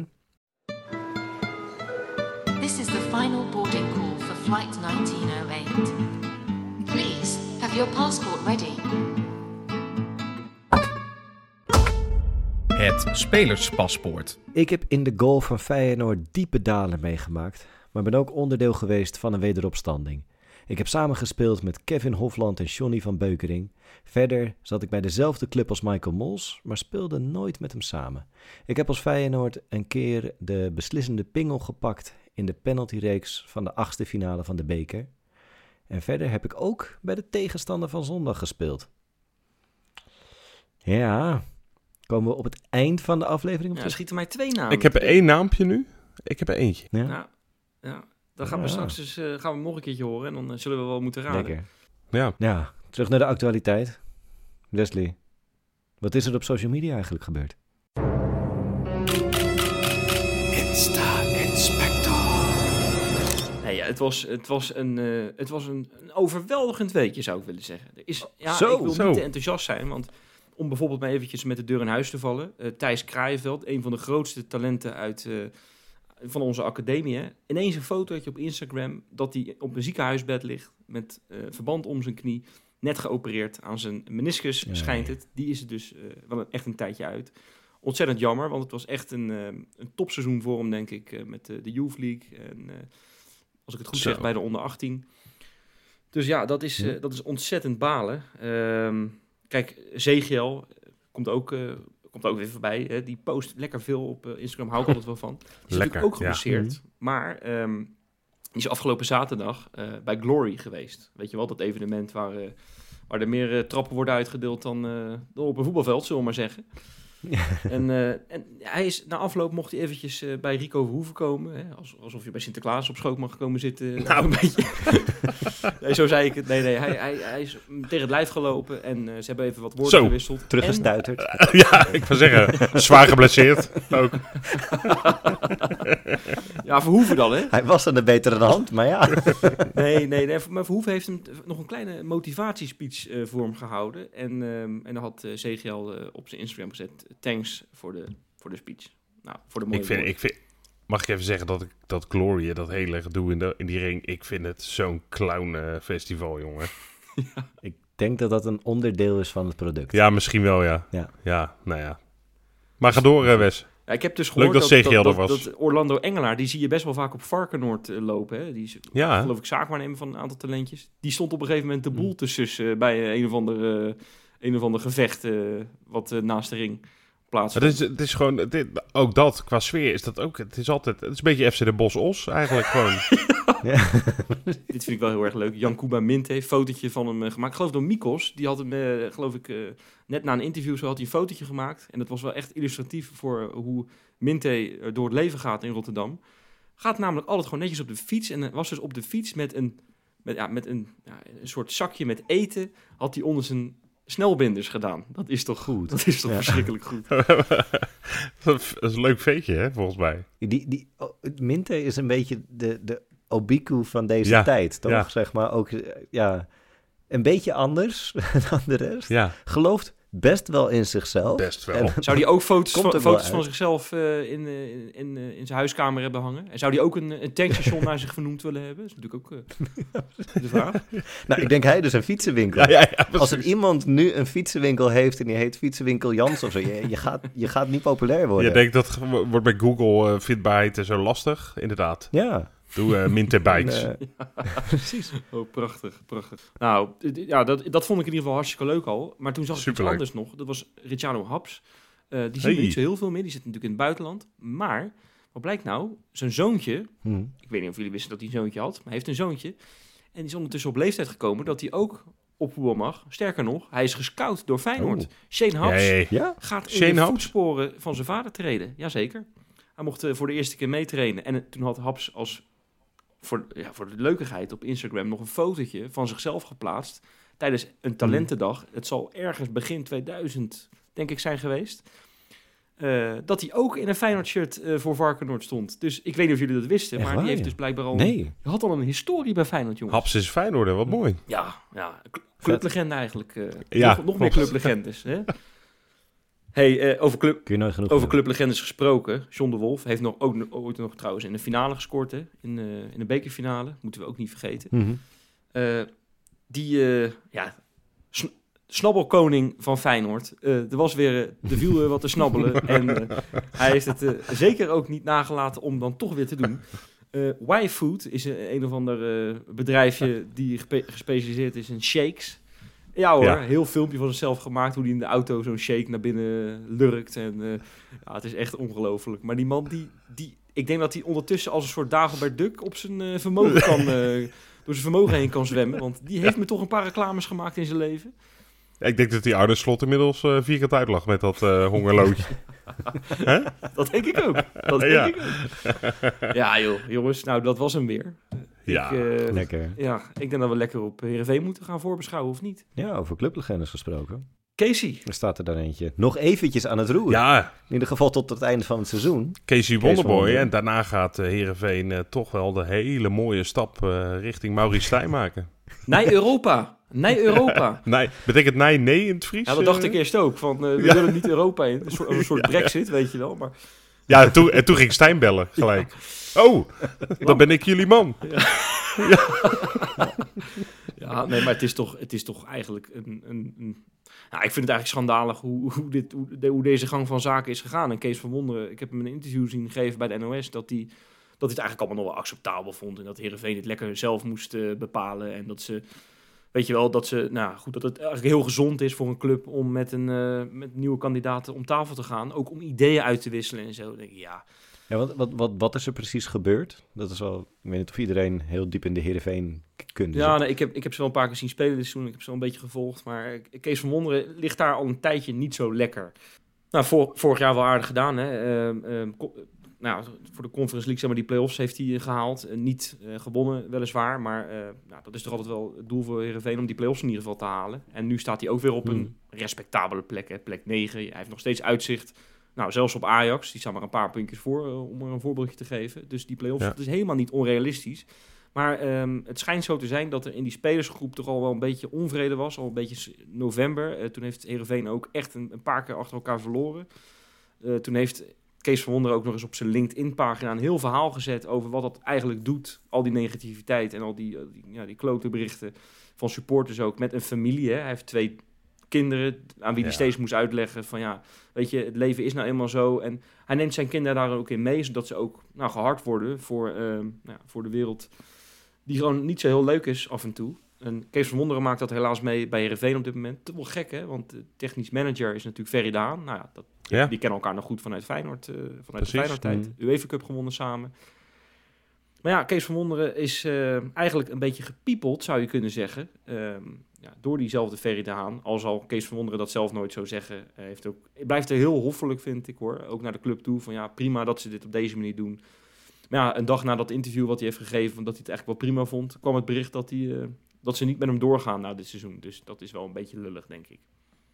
This is the final boarding call for flight 1908. Please, have your passport ready. Het spelerspaspoort. Ik heb in de goal van Feyenoord diepe dalen meegemaakt, maar ben ook onderdeel geweest van een wederopstanding. Ik heb samengespeeld met Kevin Hofland en Johnny van Beukering. Verder zat ik bij dezelfde club als Michael Mols, maar speelde nooit met hem samen. Ik heb als Feyenoord een keer de beslissende pingel gepakt in de penaltyreeks van de 8e finale van de beker. En verder heb ik ook bij de tegenstander van zondag gespeeld. Ja, komen we op het eind van de aflevering? Ja, schieten mij 2 namen. Ik heb 1 naampje nu. Ik heb er eentje. Ja. Dan gaan we straks dus, gaan we nog een keertje horen en dan zullen we wel moeten raden. Lekker. Ja, terug naar de actualiteit. Leslie, wat is er op social media eigenlijk gebeurd? Insta-inspector. Nee, het was een overweldigend weekje, zou ik willen zeggen. Ik wil niet te enthousiast zijn, want om bijvoorbeeld maar eventjes met de deur in huis te vallen. Thijs Kraaienveld, een van de grootste talenten van onze academie. Hè? Ineens een fotootje op Instagram dat hij op een ziekenhuisbed ligt met verband om zijn knie. Net geopereerd aan zijn meniscus, schijnt het. Die is er dus wel echt een tijdje uit. Ontzettend jammer, want het was echt een topseizoen voor hem, denk ik. Met de Youth League. En als ik het goed zeg, bij de onder 18. Dus ja, dat is ontzettend balen. Kijk, Zegiel komt ook weer voorbij. Hè? Die post lekker veel op Instagram. Hou ik altijd wel van. Die is natuurlijk ook geblesseerd. Ja. Maar die is afgelopen zaterdag bij Glory geweest. Weet je wel, dat evenement waar er meer trappen worden uitgedeeld dan op een voetbalveld, zullen we maar zeggen. Ja. En hij is na afloop mocht hij eventjes bij Rico Verhoeven komen. Hè? Alsof je bij Sinterklaas op schoot mag komen zitten. Nou, een beetje. Nee, zo zei ik het. Nee, hij is tegen het lijf gelopen en ze hebben even wat woorden gewisseld. Teruggestuiterd. Ja, ik wil zeggen, zwaar geblesseerd ook. Ja, Verhoeven dan, hè? Hij was aan de betere hand, maar ja. Nee, maar Verhoeven heeft hem nog een kleine motivatiespeech voor hem gehouden. En dan had CGL op zijn Instagram gezet, thanks voor de speech. Nou, voor de mooie mag ik even zeggen dat Glory, dat hele gedoe in die ring, ik vind het zo'n clown festival, jongen. Ja. Ik denk dat een onderdeel is van het product. Ja, misschien wel, ja. Ja, nou ja. Maar ga door, Wes. Ja, ik heb dus gehoord dat Orlando Engelaar, die zie je best wel vaak op Varkenoord lopen. Hè? Die is, geloof ik, zaakwaarnemer van een aantal talentjes. Die stond op een gegeven moment de boel te sussen bij een of ander gevecht wat naast de ring plaatsvindt. Het is gewoon, ook dat, qua sfeer is dat ook, het is een beetje FC de Bosch-Os eigenlijk gewoon. Ja. Dit vind ik wel heel erg leuk. Jan Kuba Minte, een fotootje van hem gemaakt. Ik geloof door Mikos, die had hem, net na een interview zo had hij een fotootje gemaakt. En dat was wel echt illustratief voor hoe Minte door het leven gaat in Rotterdam. Gaat namelijk altijd gewoon netjes op de fiets. En was dus op de fiets met een soort zakje met eten, had hij onder zijn snelbinders gedaan. Dat is toch goed? Dat is toch verschrikkelijk goed? Dat is een leuk veetje, hè, volgens mij. Minte is een beetje de Obiku van deze tijd, toch? Ja. Zeg maar ook, een beetje anders dan de rest. Ja. Gelooft best wel in zichzelf. Best wel. Zou die ook foto's van zichzelf in zijn huiskamer hebben hangen? En zou die ook een tankstation naar zich vernoemd willen hebben? Dat is natuurlijk ook de vraag. Nou, ik denk hij dus een fietsenwinkel. Ja, als er iemand nu een fietsenwinkel heeft en die heet Fietsenwinkel Jans of zo, je gaat niet populair worden. Je denkt dat wordt bij Google vindbaarheid zo lastig? Inderdaad. Ja. Doe Minte Bikes. Precies. Oh, prachtig. Nou, dat vond ik in ieder geval hartstikke leuk al. Maar toen zag ik iets anders nog. Dat was Ricciardo Haps. Die zien we niet zo heel veel meer. Die zit natuurlijk in het buitenland. Maar wat blijkt nou? Zijn zoontje, ik weet niet of jullie wisten dat hij een zoontje had, maar hij heeft een zoontje. En die is ondertussen op leeftijd gekomen dat hij ook op voetbal mag. Sterker nog, hij is gescout door Feyenoord. Shane Haps gaat in de voetsporen van zijn vader treden. Jazeker. Hij mocht voor de eerste keer meetrainen. En toen had Haps voor de leukigheid op Instagram nog een fotootje van zichzelf geplaatst tijdens een talentendag. Het zal ergens begin 2000, denk ik, zijn geweest. Dat hij ook in een Feyenoord-shirt voor Varkenoord stond. Dus ik weet niet of jullie dat wisten, maar die heeft dus blijkbaar al... Nee. Had al een historie bij Feyenoord, jongens. Haps is Feyenoord, wat mooi. Ja, clublegende eigenlijk. Nog meer clublegendes, hè? Hey, over clublegendes gesproken. John de Wolf heeft ooit nog trouwens in de finale gescoord, hè? In de bekerfinale. Moeten we ook niet vergeten. Mm-hmm. Snabbelkoning van Feyenoord. Er viel weer wat te snabbelen. En hij heeft het zeker ook niet nagelaten om dan toch weer te doen. Y-Food is een of ander bedrijfje die gespecialiseerd is in shakes. Ja hoor, heel filmpje van zichzelf gemaakt hoe hij in de auto zo'n shake naar binnen lurkt. En het is echt ongelooflijk. Maar die man, ik denk dat hij ondertussen als een soort Dagobert Duck op zijn vermogen door zijn vermogen heen kan zwemmen. Want die heeft me toch een paar reclames gemaakt in zijn leven. Ja, ik denk dat die Arne Slot inmiddels vierkant uitlag met dat hongerloodje. Dat denk ik ook. Ja joh, jongens, nou dat was hem weer. Lekker. Ja, ik denk dat we lekker op Heerenveen moeten gaan voorbeschouwen, of niet? Ja, over clublegendes gesproken. Casey. Er staat er dan eentje. Nog eventjes aan het roer. Ja. In ieder geval tot het einde van het seizoen. Casey Wonderboy. En daarna gaat Heerenveen toch wel de hele mooie stap richting Maurice Stijn maken. Nee, Europa. Nee, betekent nee in het Fries? Ja, dat dacht ik eerst ook. Van, we willen niet Europa in. Een soort Brexit, weet je wel. Maar... Ja, en toen ging Stijn bellen gelijk. Ja. Oh, dan ben ik jullie man. Ja, nee, maar het is toch eigenlijk een nou, ik vind het eigenlijk schandalig hoe deze gang van zaken is gegaan. En Kees van Wonderen, ik heb hem een interview zien geven bij de NOS... dat hij het eigenlijk allemaal nog wel acceptabel vond... en dat Heerenveen het lekker zelf moest bepalen. En dat ze, weet je wel, dat het eigenlijk heel gezond is voor een club... om met nieuwe kandidaten om tafel te gaan. Ook om ideeën uit te wisselen en zo. Dan denk ik, ja... Ja, wat is er precies gebeurd? Dat is wel, ik weet niet of iedereen heel diep in de Heerenveen kunde. Ja, nee, ik heb ze wel een paar keer zien spelen dit seizoen. Ik heb ze wel een beetje gevolgd. Maar Kees van Wonderen ligt daar al een tijdje niet zo lekker. Nou, vorig jaar wel aardig gedaan. Hè? Voor de Conference League, zeg maar, die play-offs heeft hij gehaald. Niet gewonnen, weliswaar. Maar dat is toch altijd wel het doel voor Heerenveen om die play-offs in ieder geval te halen. En nu staat hij ook weer op een respectabele plek. Hè? Plek 9. Hij heeft nog steeds uitzicht. Nou, zelfs op Ajax, die staan maar een paar puntjes voor, om er een voorbeeldje te geven. Dus die play-offs, dat is helemaal niet onrealistisch. Maar het schijnt zo te zijn dat er in die spelersgroep toch al wel een beetje onvrede was. Al een beetje november. Toen heeft Heerenveen ook echt een paar keer achter elkaar verloren. Toen heeft Kees van Wonderen ook nog eens op zijn LinkedIn-pagina een heel verhaal gezet over wat dat eigenlijk doet. Al die negativiteit en al die klote berichten van supporters ook met een familie. Hè. Hij heeft 2 kinderen aan wie hij steeds moest uitleggen van ja, weet je, het leven is nou eenmaal zo. En hij neemt zijn kinderen daar ook in mee, zodat ze ook gehard worden voor de wereld die gewoon niet zo heel leuk is af en toe. En Kees van Wonderen maakt dat helaas mee bij Heerenveen op dit moment. Te wel gek, hè? Want de technisch manager is natuurlijk Ferry Daan. Nou ja, die kennen elkaar nog goed vanuit Feyenoord, vanuit de Feyenoord-tijd. UEFA Cup gewonnen samen. Maar ja, Kees van Wonderen is eigenlijk een beetje gepiepeld, zou je kunnen zeggen. Door diezelfde Ferry Daan. Al zal Kees van Wonderen dat zelf nooit zo zeggen. Blijft er heel hoffelijk, vind ik, hoor. Ook naar de club toe. Van ja, prima dat ze dit op deze manier doen. Maar ja, een dag na dat interview wat hij heeft gegeven, dat hij het eigenlijk wel prima vond, kwam het bericht dat ze niet met hem doorgaan na dit seizoen. Dus dat is wel een beetje lullig, denk ik.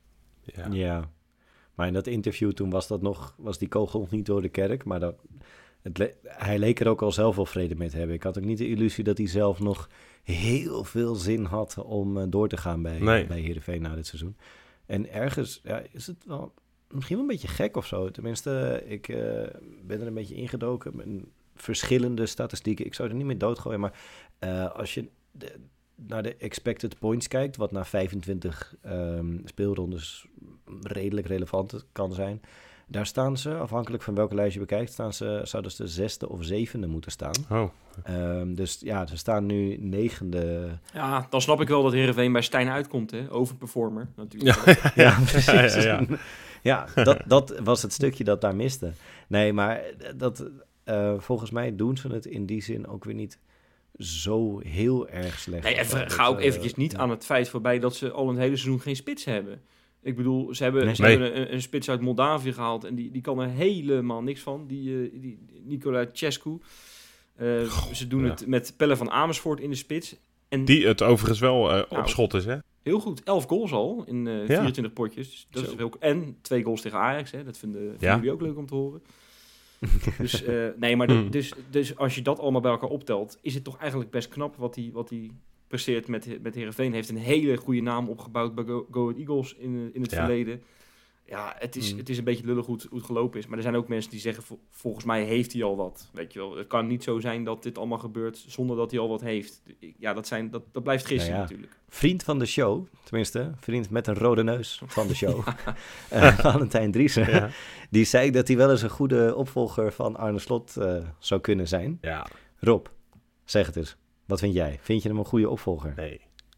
Ja. Maar in dat interview toen was die kogel nog niet door de kerk. Maar hij leek er ook al zelf wel vrede mee te hebben. Ik had ook niet de illusie dat hij zelf nog heel veel zin had om door te gaan bij Heerenveen na dit seizoen. En ergens is het wel misschien wel een beetje gek of zo. Tenminste, ik ben er een beetje ingedoken met verschillende statistieken. Ik zou er niet mee doodgooien, maar als je naar de expected points kijkt, wat na 25 speelrondes redelijk relevant kan zijn, daar staan ze, afhankelijk van welke lijst je bekijkt, zouden ze de 6e of 7e moeten staan. Oh. Dus ja, ze staan nu 9e. Ja, dan snap ik wel dat Heerenveen bij Stijn uitkomt, hè? Overperformer natuurlijk. Ja, precies. Ja, dat was het stukje dat daar miste. Nee, maar volgens mij doen ze het in die zin ook weer niet zo heel erg slecht. Nee, ga ook eventjes niet aan het feit voorbij dat ze al een hele seizoen geen spits hebben. Ik bedoel, ze hebben een spits uit Moldavië gehaald en die kan er helemaal niks van. Die Nicola Cescu. Ze doen het met Pelle van Amersfoort in de spits. En die het overigens wel op schot is, hè? Heel goed. 11 goals al in 24 potjes. Dus dat is heel, en 2 goals tegen Ajax. Hè. Dat vinden jullie ook leuk om te horen. Dus, dus als je dat allemaal bij elkaar optelt, is het toch eigenlijk best knap wat hij presteert met Heerenveen. Hij heeft een hele goede naam opgebouwd bij Go Ahead Eagles in het verleden. Ja, het is een beetje lullig hoe het gelopen is. Maar er zijn ook mensen die zeggen, volgens mij heeft hij al wat. Weet je wel, het kan niet zo zijn dat dit allemaal gebeurt zonder dat hij al wat heeft. Ja, dat blijft gissen natuurlijk. Vriend van de show, tenminste, vriend met een rode neus van de show, Valentijn Driessen, die zei dat hij wel eens een goede opvolger van Arne Slot zou kunnen zijn. Ja. Rob, zeg het eens. Wat vind jij? Vind je hem een goede opvolger? Nee?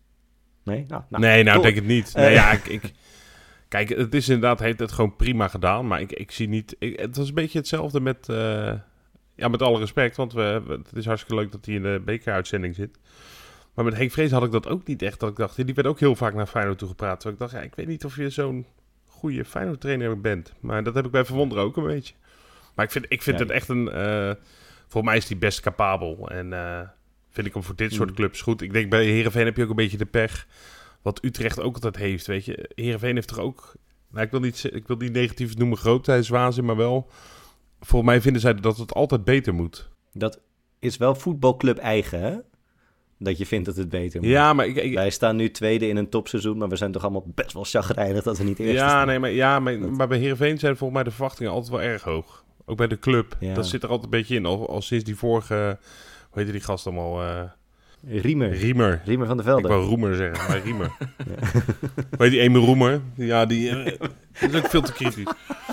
Nee, denk ik niet. Kijk, het is inderdaad, heeft het gewoon prima gedaan. Maar ik zie niet... het was een beetje hetzelfde met... met alle respect. Want het is hartstikke leuk dat hij in de bekeruitzending zit. Maar met Henk Vrees had ik dat ook niet echt. Dat ik dacht, die werd ook heel vaak naar Feyenoord toe gepraat. Terwijl ik dacht, ik weet niet of je zo'n goede Feyenoord trainer bent. Maar dat heb ik bij Van Wonderen ook een beetje. Maar ik vind het echt een... volgens mij is hij best capabel. En vind ik hem voor dit soort clubs goed. Ik denk, bij Heerenveen heb je ook een beetje de pech... Wat Utrecht ook altijd heeft, weet je. Heerenveen heeft toch ook... Nou, ik wil niet negatief noemen grootheidswaanzin, maar wel... Volgens mij vinden zij dat het altijd beter moet. Dat is wel voetbalclub eigen, hè? Dat je vindt dat het beter moet. Ja, maar... Wij staan nu tweede in een topseizoen, maar we zijn toch allemaal best wel chagrijnig dat we niet eerste staan. Maar bij Heerenveen zijn volgens mij de verwachtingen altijd wel erg hoog. Ook bij de club. Ja. Dat zit er altijd een beetje in. Al sinds die vorige... Hoe heette die gast allemaal... Riemer van der Velde. Ik wou Roemer zeggen, maar Riemer. Weet je die Eme Roemer? Ja, die is ook veel te kritisch.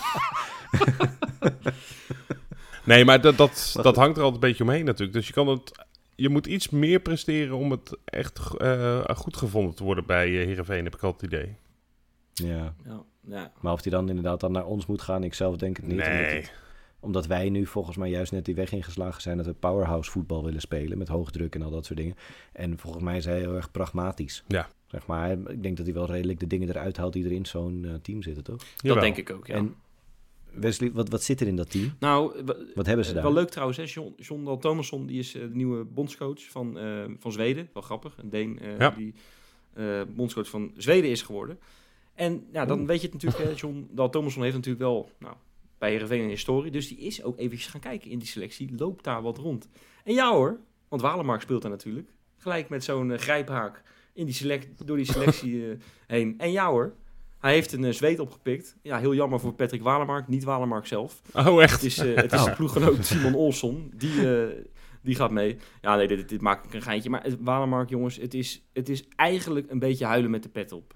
Nee, maar dat hangt er altijd een beetje omheen natuurlijk. Dus je moet iets meer presteren om het echt goed gevonden te worden bij Heerenveen, heb ik altijd het idee. Ja. Maar of hij dan inderdaad naar ons moet gaan, ik zelf denk het niet. Nee. Omdat wij nu volgens mij juist net die weg ingeslagen zijn... dat we powerhouse voetbal willen spelen met hoogdruk en al dat soort dingen. En volgens mij is hij heel erg pragmatisch. Ja. Zeg maar, ik denk dat hij wel redelijk de dingen eruit haalt die er in zo'n team zitten, toch? Dat denk ik ook, ja. En Wesley, wat zit er in dat team? Nou, wat hebben ze daar? Wel leuk trouwens, hè? John Dahl Tomasson, die is de nieuwe bondscoach van Zweden. Wel grappig, een Deen die bondscoach van Zweden is geworden. En dan weet je het natuurlijk, hè? John Dahl Tomasson heeft natuurlijk wel... bij Heerenveen een historie. Dus die is ook eventjes gaan kijken in die selectie. Loopt daar wat rond. En ja hoor, want Walemark speelt daar natuurlijk. Gelijk met zo'n grijphaak door die selectie heen. En ja hoor, hij heeft een Zweed opgepikt. Ja, heel jammer voor Patrick Walemark. Niet Walemark zelf. Oh, echt? Het is de ploeggenoot Simon Olsson. Die gaat mee. Ja, nee, dit maak ik een geintje. Maar Walemark, jongens, het is eigenlijk een beetje huilen met de pet op.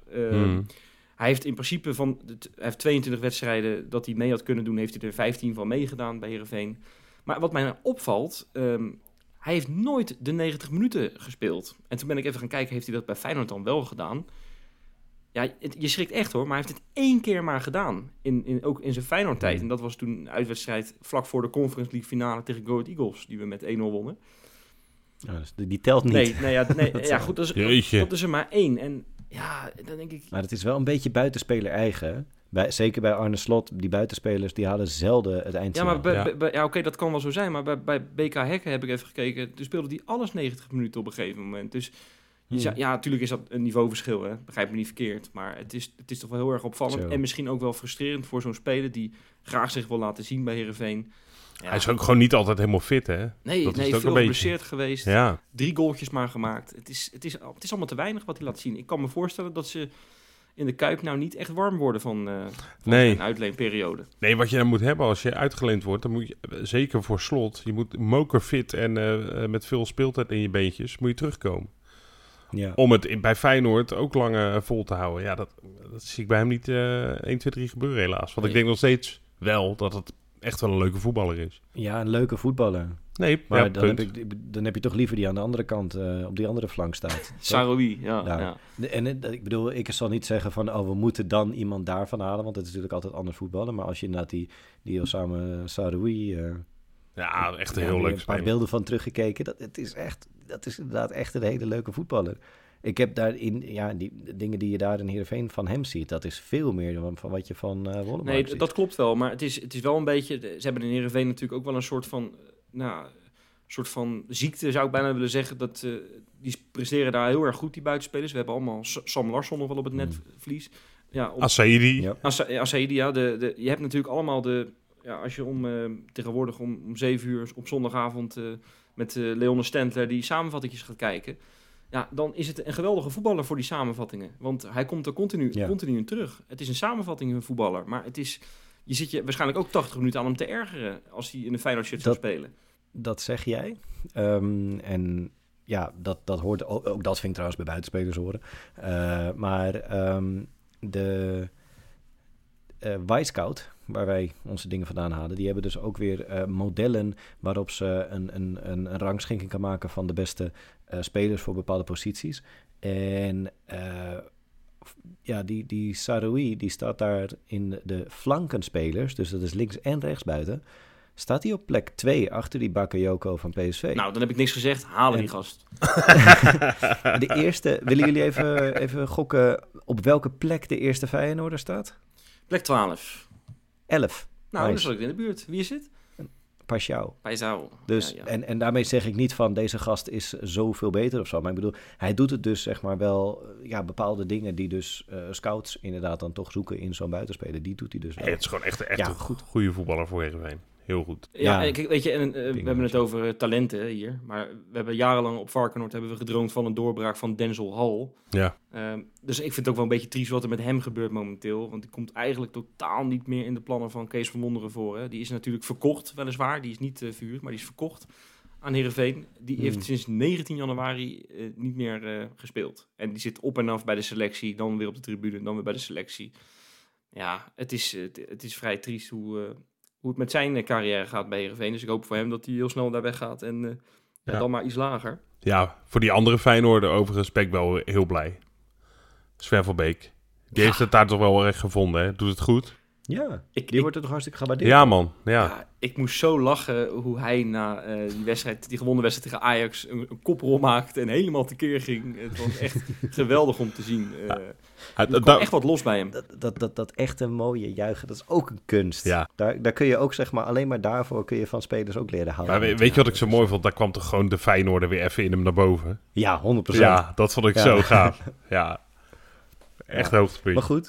Hij heeft in principe hij heeft 22 wedstrijden dat hij mee had kunnen doen, heeft hij er 15 van meegedaan bij Heerenveen. Maar wat mij opvalt, hij heeft nooit de 90 minuten gespeeld. En toen ben ik even gaan kijken, heeft hij dat bij Feyenoord dan wel gedaan? Ja, je schrikt echt hoor, maar hij heeft het 1 keer maar gedaan. Ook in zijn Feyenoord-tijd. En dat was toen een uitwedstrijd vlak voor de Conference League finale tegen Go Ahead Eagles, die we met 1-0 wonnen. Ja, dus die telt niet. Nee, goed, dat is er maar 1. En ja, dan denk ik... Maar het is wel een beetje buitenspeler eigen. Zeker bij Arne Slot, die buitenspelers, die halen zelden het eindsignaal. Ja, maar oké, dat kan wel zo zijn. Maar bij BK Hekken heb ik even gekeken. Toen speelde die alles 90 minuten op een gegeven moment. Dus natuurlijk is dat een niveauverschil. Hè? Begrijp me niet verkeerd. Maar het is toch wel heel erg opvallend. Zo. En misschien ook wel frustrerend voor zo'n speler die graag zich wil laten zien bij Heerenveen. Ja. Hij is ook gewoon niet altijd helemaal fit, hè? Nee, veel geblesseerd geweest. Ja. 3 goaltjes maar gemaakt. Het is allemaal te weinig wat hij laat zien. Ik kan me voorstellen dat ze in de Kuip nou niet echt warm worden van een uitleenperiode. Nee, wat je dan moet hebben als je uitgeleend wordt, dan moet je, zeker voor Slot, je moet mokerfit en met veel speeltijd in je beentjes, moet je terugkomen. Ja. Om het bij Feyenoord ook lang vol te houden. Ja, dat zie ik bij hem niet 1, 2, 3 gebeuren helaas. Want ik denk nog steeds wel dat het echt wel een leuke voetballer is. Ja, een leuke voetballer. Nee, maar dan heb je toch liever die aan de andere kant, op die andere flank staat. Saroui, ja. En ik bedoel, ik zal niet zeggen van, we moeten dan iemand daarvan halen, want het is natuurlijk altijd anders voetballen. Maar als je inderdaad die Osama Saroui Ja, echt een heel leuk een paar beelden van teruggekeken. Dat is inderdaad echt een hele leuke voetballer. Ik heb daarin, die dingen die je daar in Heerenveen van hem ziet, dat is veel meer van wat je van Wollemark ziet. Dat klopt wel, maar het is wel een beetje, ze hebben in Heerenveen natuurlijk ook wel een soort van ziekte, zou ik bijna willen zeggen. Die presteren daar heel erg goed, die buitenspelers. We hebben allemaal Sam Larsson nog wel op het netvlies. Ja, Asaidi. Ja. Asaidi, ja. Je hebt natuurlijk allemaal als je tegenwoordig om 7 uur op zondagavond met Leon Stendler die samenvattingjes gaat kijken, ja, dan is het een geweldige voetballer voor die samenvattingen. Want hij komt er continu in terug. Het is een samenvatting, een voetballer. Maar je zit je waarschijnlijk ook 80 minuten aan hem te ergeren als hij in een Feyenoord shirt zou spelen. Dat zeg jij. En ja, dat hoort ook dat vind ik trouwens bij buitenspelers horen. Maar de Y-Scout, waar wij onze dingen vandaan halen, die hebben dus ook weer modellen waarop ze een rangschikking kan maken van de beste spelers voor bepaalde posities. En die Saroui, die staat daar in de flankenspelers, dus dat is links en rechts buiten. Staat hij op plek 2 achter die Bakayoko van PSV? Nou, dan heb ik niks gezegd. Halen die gast. De eerste, willen jullie even gokken op welke plek de eerste Feyenoorder staat? Plek 12. 11. Nou, dan zat ik in de buurt. Wie is het? Paixão. Dus, ja. En daarmee zeg ik niet van deze gast is zoveel beter of zo. Maar ik bedoel, hij doet het dus zeg maar wel, bepaalde dingen die dus scouts inderdaad dan toch zoeken in zo'n buitenspeler. Die doet hij dus wel. Het is gewoon echt een goede voetballer voor Heerenveen. Heel goed. Ja. Weet je, we hebben het over talenten hier. Maar we hebben jarenlang op Varkenoord gedroomd van een doorbraak van Denzel Hall. Ja. Dus ik vind het ook wel een beetje triest wat er met hem gebeurt momenteel. Want die komt eigenlijk totaal niet meer in de plannen van Kees van Wonderen voor. Hè. Die is natuurlijk verkocht, weliswaar. Die is niet verhuurd, maar die is verkocht aan Heerenveen. Die heeft sinds 19 januari niet meer gespeeld. En die zit op en af bij de selectie. Dan weer op de tribune, dan weer bij de selectie. Ja, het is vrij triest hoe het met zijn carrière gaat bij Heerenveen. Dus ik hoop voor hem dat hij heel snel daar weggaat en dan maar iets lager. Ja, voor die andere Feyenoorder overigens ben ik wel heel blij. Sven van Beek. Die heeft het daar toch wel echt gevonden, hè? Doet het goed. Ja, die wordt er toch hartstikke gewaardeerd. Ja, man. Ja, ik moest zo lachen hoe hij na die gewonnen wedstrijd tegen Ajax een koprol maakte en helemaal tekeer ging. Het was echt geweldig om te zien. Er kwam echt wat los bij hem. Dat echte mooie juichen, dat is ook een kunst. Ja. Daar kun je ook, zeg maar, alleen maar daarvoor kun je van spelers ook leren houden. Maar weet je wat ik zo mooi vond? Daar kwam toch gewoon de Feyenoorder weer even in hem naar boven. Ja, 100%. Ja, dat vond ik zo gaaf. Ja, echt hoogtepunt. Maar goed,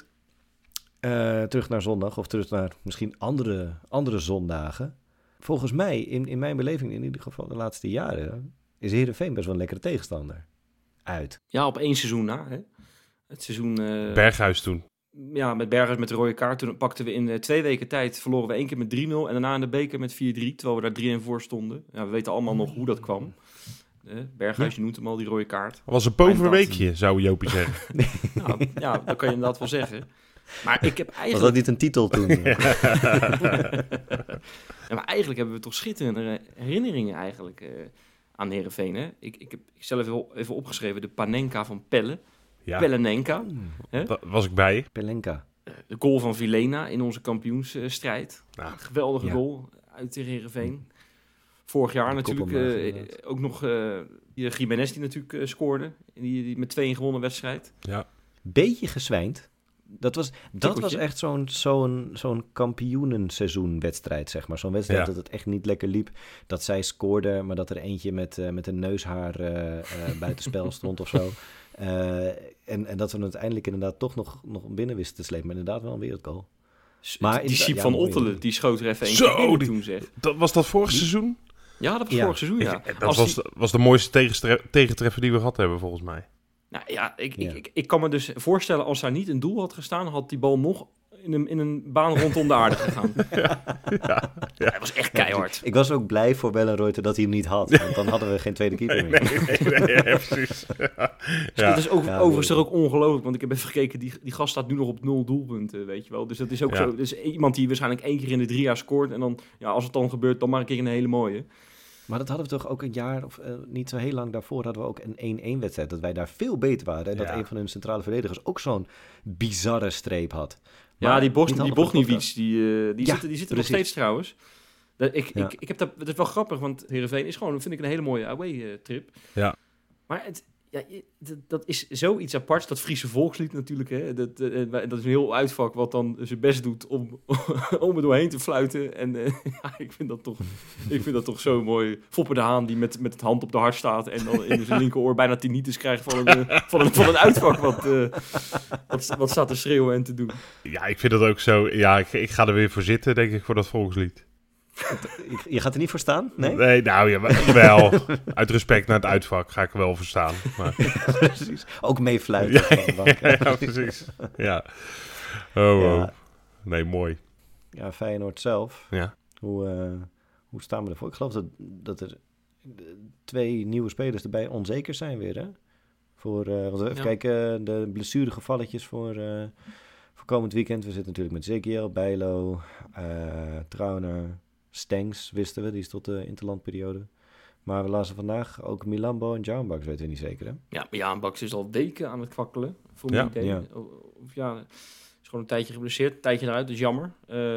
terug naar zondag, of terug naar misschien andere zondagen. Volgens mij, in mijn beleving in ieder geval de laatste jaren, is Heerenveen best wel een lekkere tegenstander. Uit. Ja, op 1 seizoen na, hè. Het seizoen... Berghuis toen. Ja, met Berghuis met de rode kaart. Toen pakten we in 2 weken tijd, verloren we 1 keer met 3-0 en daarna in de beker met 4-3, terwijl we daar 3-1 voor stonden. Ja, we weten allemaal nog hoe dat kwam. Berghuis, je noemt hem al, die rode kaart. Dat was een bovenweekje, zou Jopie zeggen. Nou, ja, dat kan je inderdaad wel zeggen. Maar ik heb eigenlijk... Was dat niet een titel toen? Ja, maar eigenlijk hebben we toch schitterende herinneringen eigenlijk aan Heerenveen. Hè? Ik heb zelf even opgeschreven, de Panenka van Pelle. Ja. Pellenenka. Daar was ik bij. Pelenka. De goal van Vilena in onze kampioensstrijd. Geweldige goal uit tegen Heerenveen. Vorig jaar natuurlijk ook nog Gimenez die natuurlijk scoorde. Die met 2 gewonnen wedstrijd. Ja. Beetje gezwijnd. Dat was echt zo'n kampioenenseizoenwedstrijd, zeg maar. Zo'n wedstrijd dat het echt niet lekker liep. Dat zij scoorde, maar dat er eentje met een neushaar buitenspel stond of zo. En dat we uiteindelijk inderdaad toch nog binnen wisten te slepen. Maar inderdaad wel een wereldgoal. Maar die Siep van Ottelen, die schoot er even een toen, zeg. Was dat vorig seizoen? Ja, dat was vorig seizoen, ja. Dat was de mooiste tegentreffer die we gehad hebben, volgens mij. Nou ja, ik kan me dus voorstellen, als daar niet een doel had gestaan, had die bal nog in een baan rondom de aarde gegaan. Ja. Hij was echt keihard. Ik was ook blij voor Wellenreuter dat hij hem niet had, want dan hadden we geen tweede keeper meer. Nee, precies. Ja. Dat is overigens ook ongelooflijk, want ik heb even gekeken, die gast staat nu nog op 0 doelpunten, weet je wel. Dus dat is ook zo. Dus iemand die waarschijnlijk 1 keer in de 3 jaar scoort en dan, als het dan gebeurt, dan maar een keer een hele mooie. Maar dat hadden we toch ook een jaar, of niet zo heel lang daarvoor, hadden we ook een 1-1 wedstrijd. Dat wij daar veel beter waren. En dat een van hun centrale verdedigers ook zo'n bizarre streep had. Maar die Bosniewicz, die zit er nog steeds trouwens. Ik heb dat is wel grappig, want Heerenveen is gewoon, vind ik, een hele mooie away-trip. Ja. Maar dat is zoiets aparts, dat Friese volkslied natuurlijk. Hè? Dat is een heel uitvak wat dan zijn best doet om er doorheen te fluiten. En ik vind dat toch zo mooi. Foppe de Haan die met het hand op de hart staat en dan in zijn linkeroor bijna tinnitus krijgt van een uitvak wat staat te schreeuwen en te doen. Ja, ik vind dat ook zo. Ja, ik ga er weer voor zitten, denk ik, voor dat volkslied. Je gaat er niet voor staan? Nee, nou jawel. Uit respect naar het uitvak ga ik er wel voor staan. Maar... Precies. Ook mee fluiten. Ja, precies. Ja. Oh. Nee, mooi. Ja, Feyenoord zelf. Ja. Hoe staan we ervoor? Ik geloof dat er 2 nieuwe spelers erbij onzeker zijn weer, hè? Want even kijken, de blessuregevalletjes voor komend weekend. We zitten natuurlijk met Zekiel, Bijlo, Trauner... Stengs wisten we, die is tot de interlandperiode. Maar we lazen vandaag ook Milambo en Jaanbaks, weten we niet zeker, hè? Ja, Jaanbaks is al weken aan het kwakkelen, voor mijn idee. Ja. Is gewoon een tijdje geblesseerd, een tijdje eruit, dus jammer.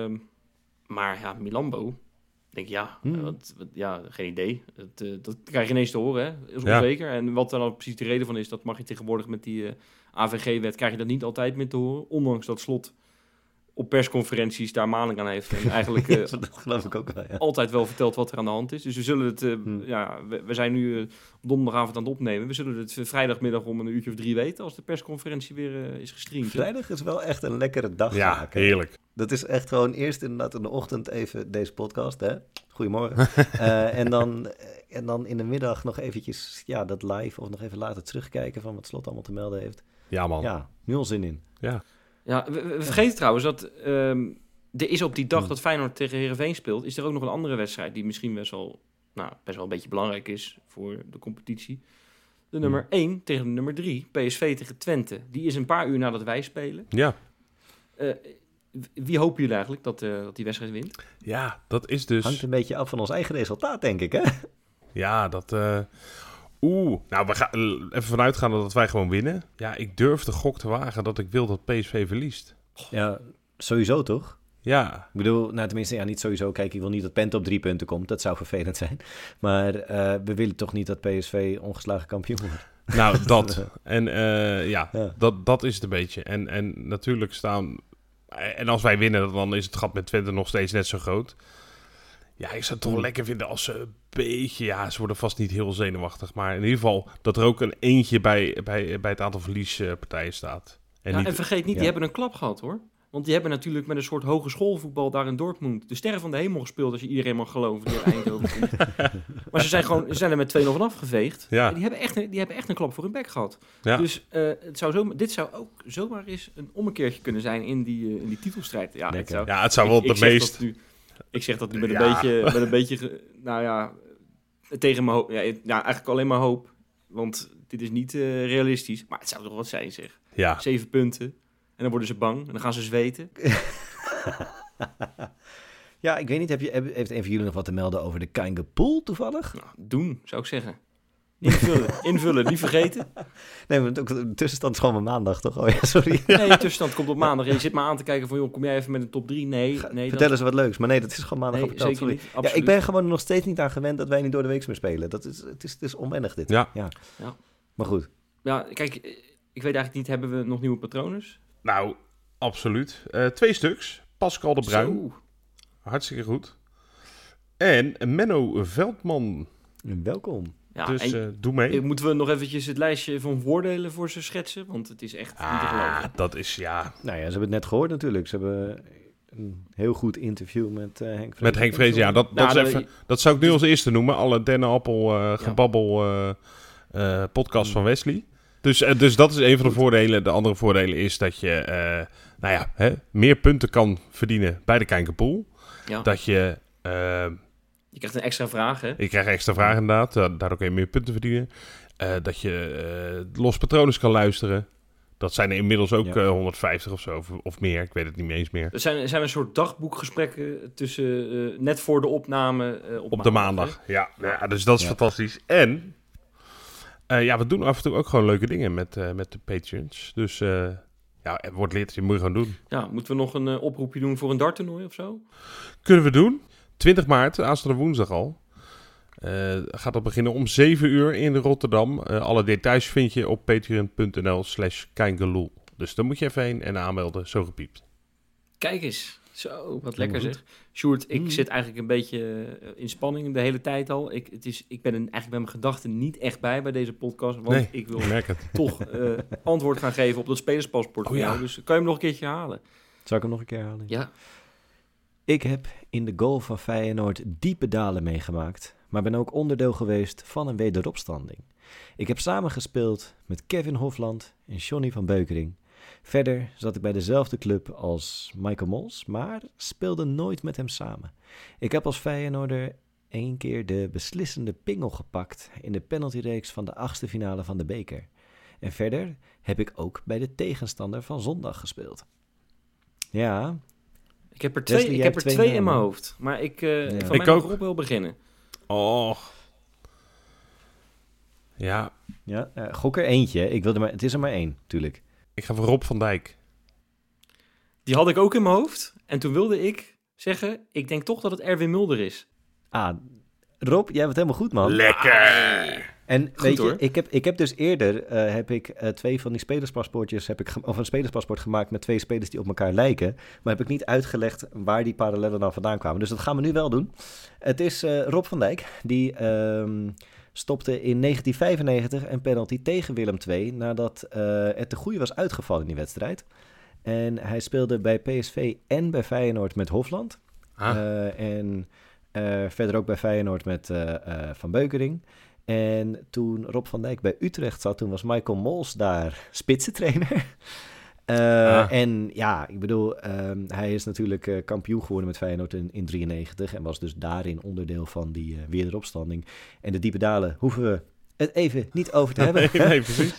Maar ja, Milambo, denk ik, geen idee. Dat krijg je ineens te horen, hè? Dat is onzeker. En wat dan precies de reden van is, dat mag je tegenwoordig met die AVG-wet, krijg je dat niet altijd meer te horen. Ondanks dat Slot op persconferenties daar maling aan heeft. En eigenlijk dat geloof ik ook wel, altijd wel verteld wat er aan de hand is. Dus we zullen het... we zijn nu donderdagavond aan het opnemen. We zullen het vrijdagmiddag om 1 of 3 weten... als de persconferentie weer is gestreamd. Vrijdag is wel echt een lekkere dag. Ja, heerlijk. Dat is echt gewoon eerst inderdaad in de ochtend even deze podcast, hè? Goedemorgen. En dan in de middag nog eventjes dat live... of nog even later terugkijken van wat Slot allemaal te melden heeft. Ja, man. Ja, nu al zin in. Ja. Ja, we vergeten trouwens dat er is op die dag dat Feyenoord tegen Heerenveen speelt... is er ook nog een andere wedstrijd die misschien best wel een beetje belangrijk is voor de competitie. De nummer 1 tegen de nummer 3, PSV tegen Twente. Die is een paar uur nadat wij spelen. Ja. Wie hopen jullie eigenlijk dat die wedstrijd wint? Ja, dat is dus... Hangt een beetje af van ons eigen resultaat, denk ik, hè? Ja, dat... Nou, we gaan even vanuit gaan dat wij gewoon winnen. Ja, ik durf de gok te wagen dat ik wil dat PSV verliest. Ja, sowieso toch? Ja. Ik bedoel, tenminste, niet sowieso. Kijk, ik wil niet dat Pent op 3 punten komt. Dat zou vervelend zijn. Maar we willen toch niet dat PSV ongeslagen kampioen wordt. Nou, dat. En dat is het een beetje. En natuurlijk staan... En als wij winnen, dan is het gat met Twente nog steeds net zo groot. Ja, ik zou het toch lekker vinden als ze een beetje... Ja, ze worden vast niet heel zenuwachtig. Maar in ieder geval dat er ook een eentje bij het aantal verliespartijen staat. En vergeet niet, die hebben een klap gehad, hoor. Want die hebben natuurlijk met een soort hogeschoolvoetbal daar in Dortmund de sterren van de hemel gespeeld, als je iedereen mag geloven die uit Eindhoven komt. Maar ze zijn er met 2-0 van afgeveegd. Ja. En die hebben echt een klap voor hun bek gehad. Ja. Dus dit zou ook zomaar eens een ommekeertje kunnen zijn in die titelstrijd. Ja, het zou wel het meest... Ik zeg dat nu met een beetje, tegen mijn hoop. Ja, eigenlijk alleen maar hoop. Want dit is niet realistisch. Maar het zou toch wat zijn, zeg. Ja. 7 punten. En dan worden ze bang. En dan gaan ze zweten. Ja, ik weet niet. Heeft een van jullie nog wat te melden over de Kangepool toevallig? Nou, doen, zou ik zeggen. Invullen, niet vergeten. Nee, maar de tussenstand is gewoon op maandag, toch? Oh ja, sorry. Nee, de tussenstand komt op maandag. En je zit maar aan te kijken van, joh, kom jij even met een top 3? Nee. Vertel eens wat leuks. Maar nee, dat is gewoon maandag op zeker niet. Ja, ik ben gewoon nog steeds niet aan gewend dat wij niet door de week meer spelen. Het is onwennig dit. Ja. Maar goed. Ja, kijk, ik weet eigenlijk niet, hebben we nog nieuwe patronen? Nou, absoluut. 2 stuks. Pascal de Bruin. Zo. Hartstikke goed. En Menno Veldman. Welkom. Ja, dus doe mee. Moeten we nog eventjes het lijstje van voordelen voor ze schetsen? Want het is echt niet te geloven. Dat is, Nou ja, ze hebben het net gehoord natuurlijk. Ze hebben een heel goed interview met Henk Vrees. Met Henk Vrees, ja. Dat zou ik nu als eerste noemen. Alle dennenappel gebabbel podcast van Wesley. Dus dat is een van de voordelen. De andere voordelen is dat je meer punten kan verdienen bij de Kangepool. Ja. Dat je... je krijgt een extra vraag, hè? Je krijgt extra vragen inderdaad. Daardoor kun je meer punten verdienen. Dat je los patronen kan luisteren. Dat zijn er inmiddels ook 150 of zo. Of meer. Ik weet het niet meer eens meer. Er zijn een soort dagboekgesprekken tussen net voor de opname op de maandag. Ja, dus dat is fantastisch. En we doen af en toe ook gewoon leuke dingen met de Patreons. Dus het wordt lid, je moet je gewoon doen. Ja, moeten we nog een oproepje doen voor een darttoernooi of zo? Kunnen we doen. 20 maart, aanstaande woensdag al. Gaat dat beginnen om 7 uur in Rotterdam. Alle details vind je op patreon.nl/Keingeloel. Dus daar moet je even heen en aanmelden, zo gepiept. Kijk eens. Zo, wat lekker zeg. Sjoerd, ik zit eigenlijk een beetje in spanning de hele tijd al. Ik ben eigenlijk bij mijn gedachten niet echt bij deze podcast. Want ik wil toch antwoord gaan geven op dat spelerspaspoort van jou. Dus kan je hem nog een keertje halen? Zal ik hem nog een keer halen? Ja. Ik heb in de goal van Feyenoord diepe dalen meegemaakt, maar ben ook onderdeel geweest van een wederopstanding. Ik heb samengespeeld met Kevin Hofland en Johnny van Beukering. Verder zat ik bij dezelfde club als Michael Mols, maar speelde nooit met hem samen. Ik heb als Feyenoorder 1 keer de beslissende pingel gepakt in de penaltyreeks van de 8e finale van de beker. En verder heb ik ook bij de tegenstander van zondag gespeeld. Ja. Ik heb er twee in mijn hoofd, maar van mij mag Rob wel beginnen. Oh. Ja. Gok er eentje. Het is er maar 1, natuurlijk. Ik ga voor Rob van Dijk. Die had ik ook in mijn hoofd. En toen wilde ik zeggen, ik denk toch dat het Erwin Mulder is. Rob, jij bent helemaal goed, man. Lekker! En goed, weet je, ik heb dus eerder 2 van die spelerspaspoortjes of een spelerspaspoort gemaakt met 2 spelers die op elkaar lijken. Maar heb ik niet uitgelegd waar die parallellen dan vandaan kwamen. Dus dat gaan we nu wel doen. Het is Rob van Dijk, die stopte in 1995 een penalty tegen Willem II nadat het de goeie was uitgevallen in die wedstrijd. En hij speelde bij PSV en bij Feyenoord met Hofland. En verder ook bij Feyenoord met Van Beukering. En toen Rob van Dijk bij Utrecht zat, toen was Michael Mols daar spitsentrainer. En ja, ik bedoel, hij is natuurlijk kampioen geworden met Feyenoord in 1993 en was dus daarin onderdeel van die wederopstanding. En de diepe dalen hoeven we het even niet over te hebben. Nee, precies.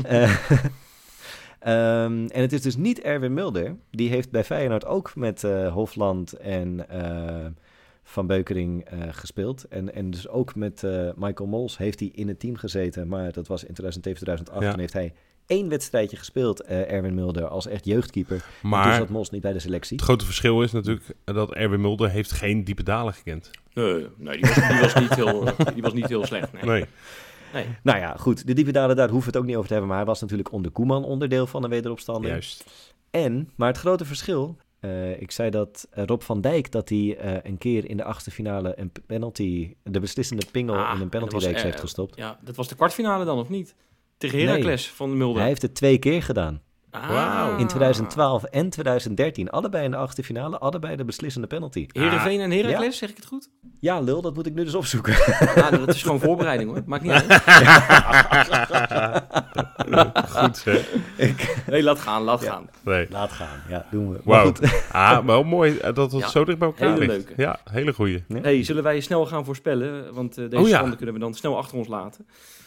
En het is dus niet Erwin Mulder. Die heeft bij Feyenoord ook met Hofland en Van Beukering gespeeld. En dus ook met Michael Mols heeft hij in het team gezeten. Maar dat was in 2007, 2008. Toen heeft hij 1 wedstrijdje gespeeld, Erwin Mulder, als echt jeugdkeeper. Maar toen zat Mols niet bij de selectie. Het grote verschil is natuurlijk dat Erwin Mulder heeft geen diepe dalen gekend. Nee, die was niet heel slecht. Nee. Nou ja, goed. De diepe dalen, daar hoeven we het ook niet over te hebben. Maar hij was natuurlijk onder Koeman onderdeel van de wederopstanding. Juist. Maar het grote verschil... ik zei dat Rob van Dijk, dat hij een keer in de 8e finale een penalty, de beslissende pingel in een penaltyreeks heeft gestopt. Ja, dat was de kwartfinale dan, of niet? Tegen Heracles van de Mulder. Hij heeft het 2 keer gedaan. Wow. In 2012 en 2013. Allebei in de 8e finale, allebei de beslissende penalty. Heerenveen en Heracles, zeg ik het goed? Ja, lul, dat moet ik nu dus opzoeken. Dat is gewoon voorbereiding, hoor. Maakt niet uit. Goed, hè? Nee, laat gaan. Nee. Laat gaan, ja, doen we. Wauw. Wel mooi dat het zo dicht bij elkaar ligt. Leuke. Ja, hele goeie. Ja. Hey, zullen wij snel gaan voorspellen? Want deze standen kunnen we dan snel achter ons laten.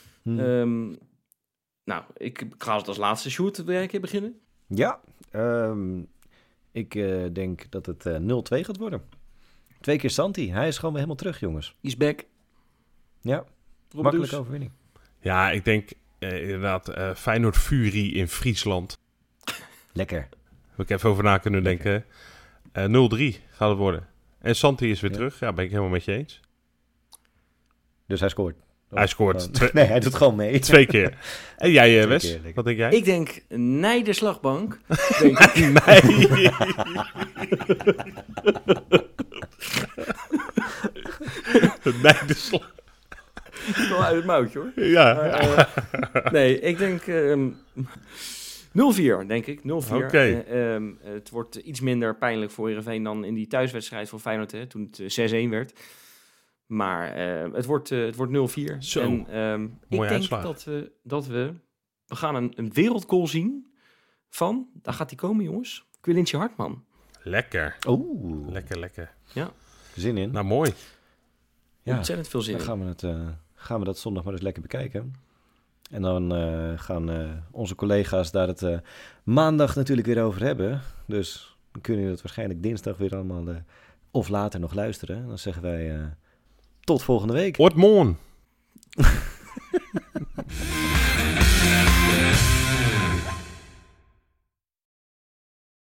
Nou, ik ga als laatste. Sjoerd, wil jij een keer beginnen? Ja, ik denk dat het 0-2 gaat worden. 2 keer Santi. Hij is gewoon weer helemaal terug, jongens. He's back. Ja, makkelijke overwinning. Ja, ik denk inderdaad Feyenoord Fury in Friesland. Lekker. Heb ik even over na kunnen denken. 0-3 gaat het worden. En Santi is weer terug. Ja, ben ik helemaal met je eens. Dus hij scoort. Hij scoort. Nee, hij doet gewoon mee. 2 keer. En jij, Wes? Wat denk jij? Ik denk de slagbank. Nee. De slag. Wel uit het mouwtje, hoor. Ja. Nee, ik denk 0-4, denk ik. 0-4. Okay. Het wordt iets minder pijnlijk voor Heerenveen dan in die thuiswedstrijd voor Feyenoord, toen het 6-1 werd. Maar het wordt 0-4. Zo, en ik denk uitslag. dat we gaan een wereldgoal zien van, daar gaat hij komen, jongens, Quilintje Hartman. Lekker. Oeh. Lekker. Ja. Zin in. Nou, mooi. Ja. Ontzettend veel zin in. Dan gaan we dat zondag maar eens lekker bekijken. En dan gaan onze collega's daar het maandag natuurlijk weer over hebben. Dus dan kunnen jullie dat waarschijnlijk dinsdag weer allemaal of later nog luisteren. Dan zeggen wij tot volgende week. Tot morgen.